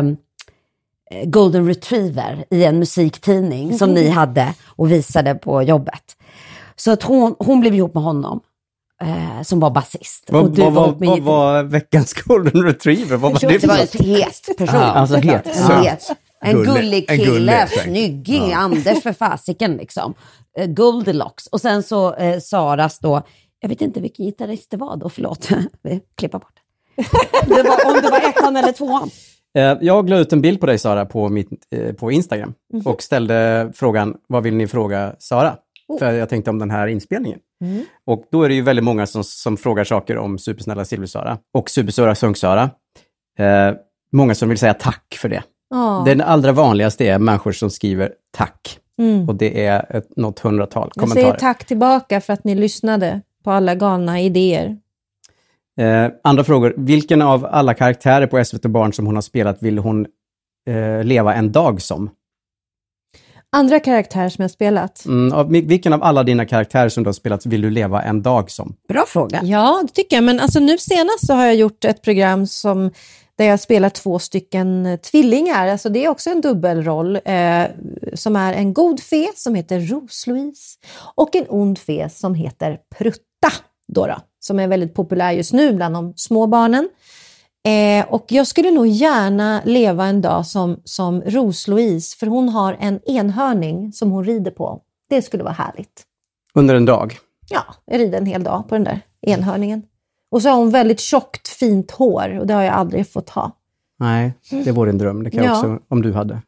Golden Retriever i en musiktidning mm. som ni hade och visade på jobbet. Så att hon, hon blev ihop med honom eh, som var basist. Vad, och du vad, var, vad, vad var veckans Golden Retriever? Vad var det, det var en het person. Ja, alltså het. En, het. en Gullig, gullig en kille, gullig, snygging, ja. Anders för fasiken liksom. Uh, Goldilocks. Och sen så uh, Saras då, jag vet inte vilken gitarrist det var då, förlåt. Vi klipper bort det. Var, om det var ettan eller tvåan. Jag la ut en bild på dig, Sara, på, mitt, på Instagram mm-hmm. och ställde frågan, vad vill ni fråga Sara? Oh. För jag tänkte om den här inspelningen. Mm. Och då är det ju väldigt många som, som frågar saker om Supersnälla Silver-Sara och Superstora Sunk-Sara. Eh, många som vill säga tack för det. Oh. Den allra vanligaste är människor som skriver tack. Mm. Och det är ett, något hundratal jag kommentarer. Jag säger tack tillbaka för att ni lyssnade på alla galna idéer. Eh, andra frågor. Vilken av alla karaktärer på S V T Barn som hon har spelat vill hon eh, leva en dag som? Andra karaktärer som jag spelat? Mm, av, vilken av alla dina karaktärer som du har spelat vill du leva en dag som? Bra fråga. Ja, det tycker jag. Men alltså, nu senast så har jag gjort ett program som, där jag spelar två stycken tvillingar. Alltså, det är också en dubbelroll eh, som är en god fe som heter Ros-Louise och en ond fe som heter Prutta. Då då, som är väldigt populär just nu bland de små barnen. Eh, och jag skulle nog gärna leva en dag som, som Ros-Louise, för hon har en enhörning som hon rider på. Det skulle vara härligt. Under en dag? Ja, jag rider en hel dag på den där enhörningen. Och så har hon väldigt tjockt, fint hår och det har jag aldrig fått ha. Nej, det vore en dröm. Det kan ja. jag också, om du hade.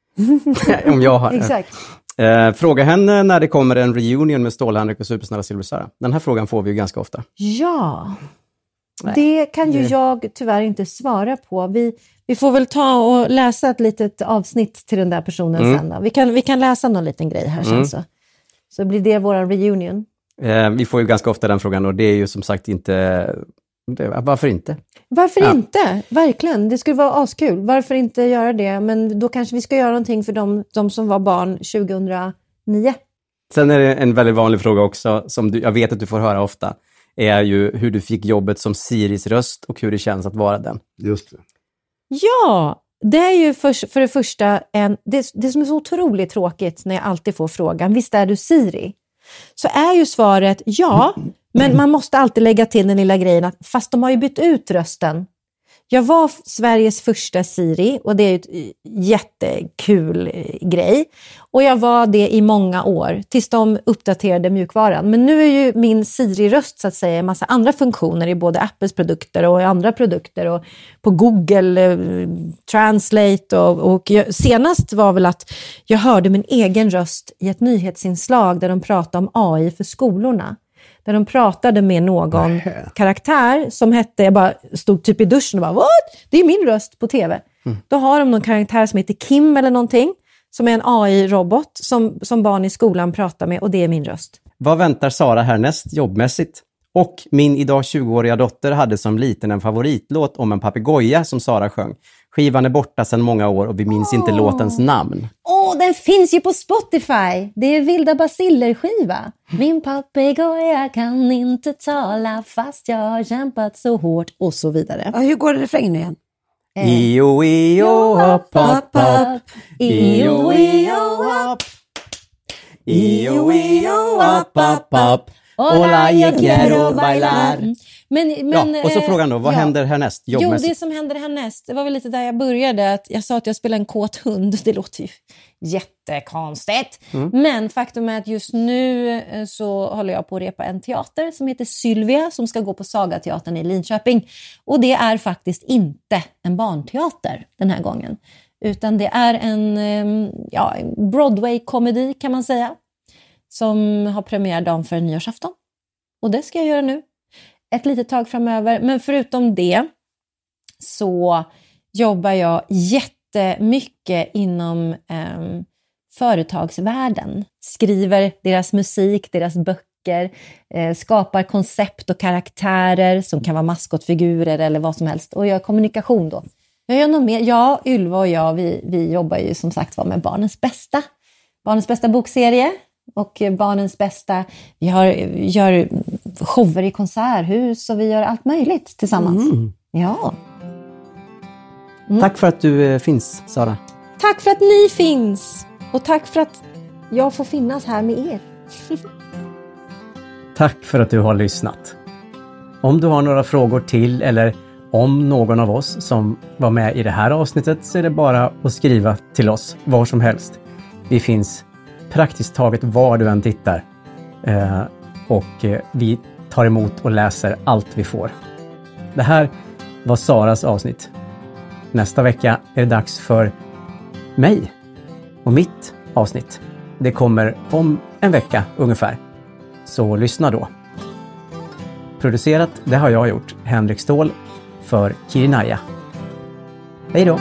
om jag har. Exakt. Eh, fråga henne när det kommer en reunion med Stål-Henrik och Supersnälla Silver-Sara. Den här frågan får vi ju ganska ofta. Ja, Nej, det kan ju det... jag tyvärr inte svara på. Vi, vi får väl ta och läsa ett litet avsnitt till den där personen mm. sen då. Vi kan, vi kan läsa någon liten grej här mm. sen så. Så blir det våran reunion. Eh, vi får ju ganska ofta den frågan och det är ju som sagt inte... Det, varför inte? Varför ja. inte? Verkligen. Det skulle vara askul. Varför inte göra det? Men då kanske vi ska göra någonting för de, de som var barn tjugohundranio. Sen är det en väldigt vanlig fråga också, som du, jag vet att du får höra ofta, är ju hur du fick jobbet som Siris röst och hur det känns att vara den. Just det. Ja, det är ju för, för det första en, det, det som är så otroligt tråkigt när jag alltid får frågan, visst är du Siri? Så är ju svaret ja, men man måste alltid lägga till den lilla grejen att fast de har ju bytt ut rösten. Jag var Sveriges första Siri och det är ju ett jättekul grej. Och jag var det i många år tills de uppdaterade mjukvaran. Men nu är ju min Siri-röst så att säga en massa andra funktioner i både Apples produkter och i andra produkter och på Google eh, Translate och, och jag, senast var väl att jag hörde min egen röst i ett nyhetsinslag där de pratade om A I för skolorna. Där de pratade med någon Nähe. karaktär som hette, jag bara stod typ i duschen och bara, what? Det är min röst på tv. Mm. Då har de någon karaktär som heter Kim eller någonting, som är en A I-robot som, som barn i skolan pratar med och det är min röst. Vad väntar Sara härnäst jobbmässigt? Och min idag tjugoåriga dotter hade som liten en favoritlåt om en papegoja som Sara sjöng. Skivan är borta sedan många år och vi minns oh. inte låtens namn. Åh, oh, den finns ju på Spotify. Det är Vilda Basiller-skiva. Min papegoja kan inte tala fast jag har kämpat så hårt och så vidare. Ja, hur går det refrängen igen? Io, io, hopp, hopp, hopp. Io, io, hopp. Io, io, hopp, hopp, hopp. Hola, jag quiero bailar. Mm. Men, men, ja, och så frågan då, vad ja. händer härnäst Jo, jobbmässigt? det som händer härnäst, det var väl lite där jag började. Att jag sa att jag spelar en kåt hund. Det låter ju jättekonstigt. Mm. Men faktum är att just nu så håller jag på att repa en teater som heter Sylvia, som ska gå på Sagateatern i Linköping. Och det är faktiskt inte en barnteater den här gången. Utan det är en ja, Broadway-komedi kan man säga. Som har premiär dagen för nyårsafton. Och det ska jag göra nu. Ett litet tag framöver. Men förutom det så jobbar jag jättemycket inom eh, företagsvärlden. Skriver deras musik, deras böcker. Eh, skapar koncept och karaktärer som kan vara maskotfigurer eller vad som helst. Och gör kommunikation då. Jag gör något mer. Jag, Ylva och jag, vi, vi jobbar ju som sagt var med Barnens bästa. Barnens bästa bokserie. Och Barnens bästa, vi har, gör shower i konserthus och vi gör allt möjligt tillsammans. Mm. Ja. Mm. Tack för att du eh, finns, Sara. Tack för att ni finns. Och tack för att jag får finnas här med er. Tack för att du har lyssnat. Om du har några frågor till eller om någon av oss som var med i det här avsnittet så är det bara att skriva till oss var som helst. Vi finns praktiskt taget var du än tittar. Eh, och eh, vi tar emot och läser allt vi får. Det här var Saras avsnitt. Nästa vecka är det dags för mig och mitt avsnitt. Det kommer om en vecka ungefär. Så lyssna då. Producerat, det har jag gjort, Henrik Ståhl för Kirinaya. Hej då!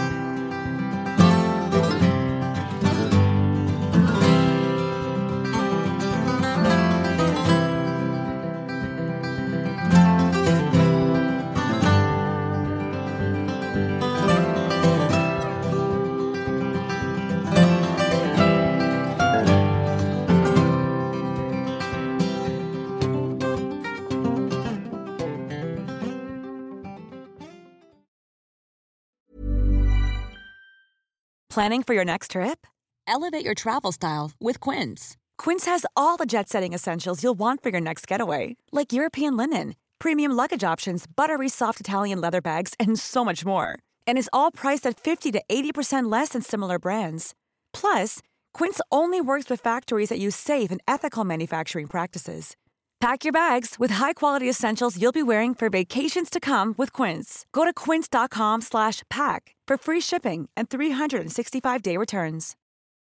Planning for your next trip? Elevate your travel style with Quince. Quince has all the jet-setting essentials you'll want for your next getaway, like European linen, premium luggage options, buttery soft Italian leather bags, and so much more. And is all priced at fifty to eighty percent less than similar brands. Plus, Quince only works with factories that use safe and ethical manufacturing practices. Pack your bags with high-quality essentials you'll be wearing for vacations to come with Quince. Go to quince.com slash pack for free shipping and three sixty-five day returns.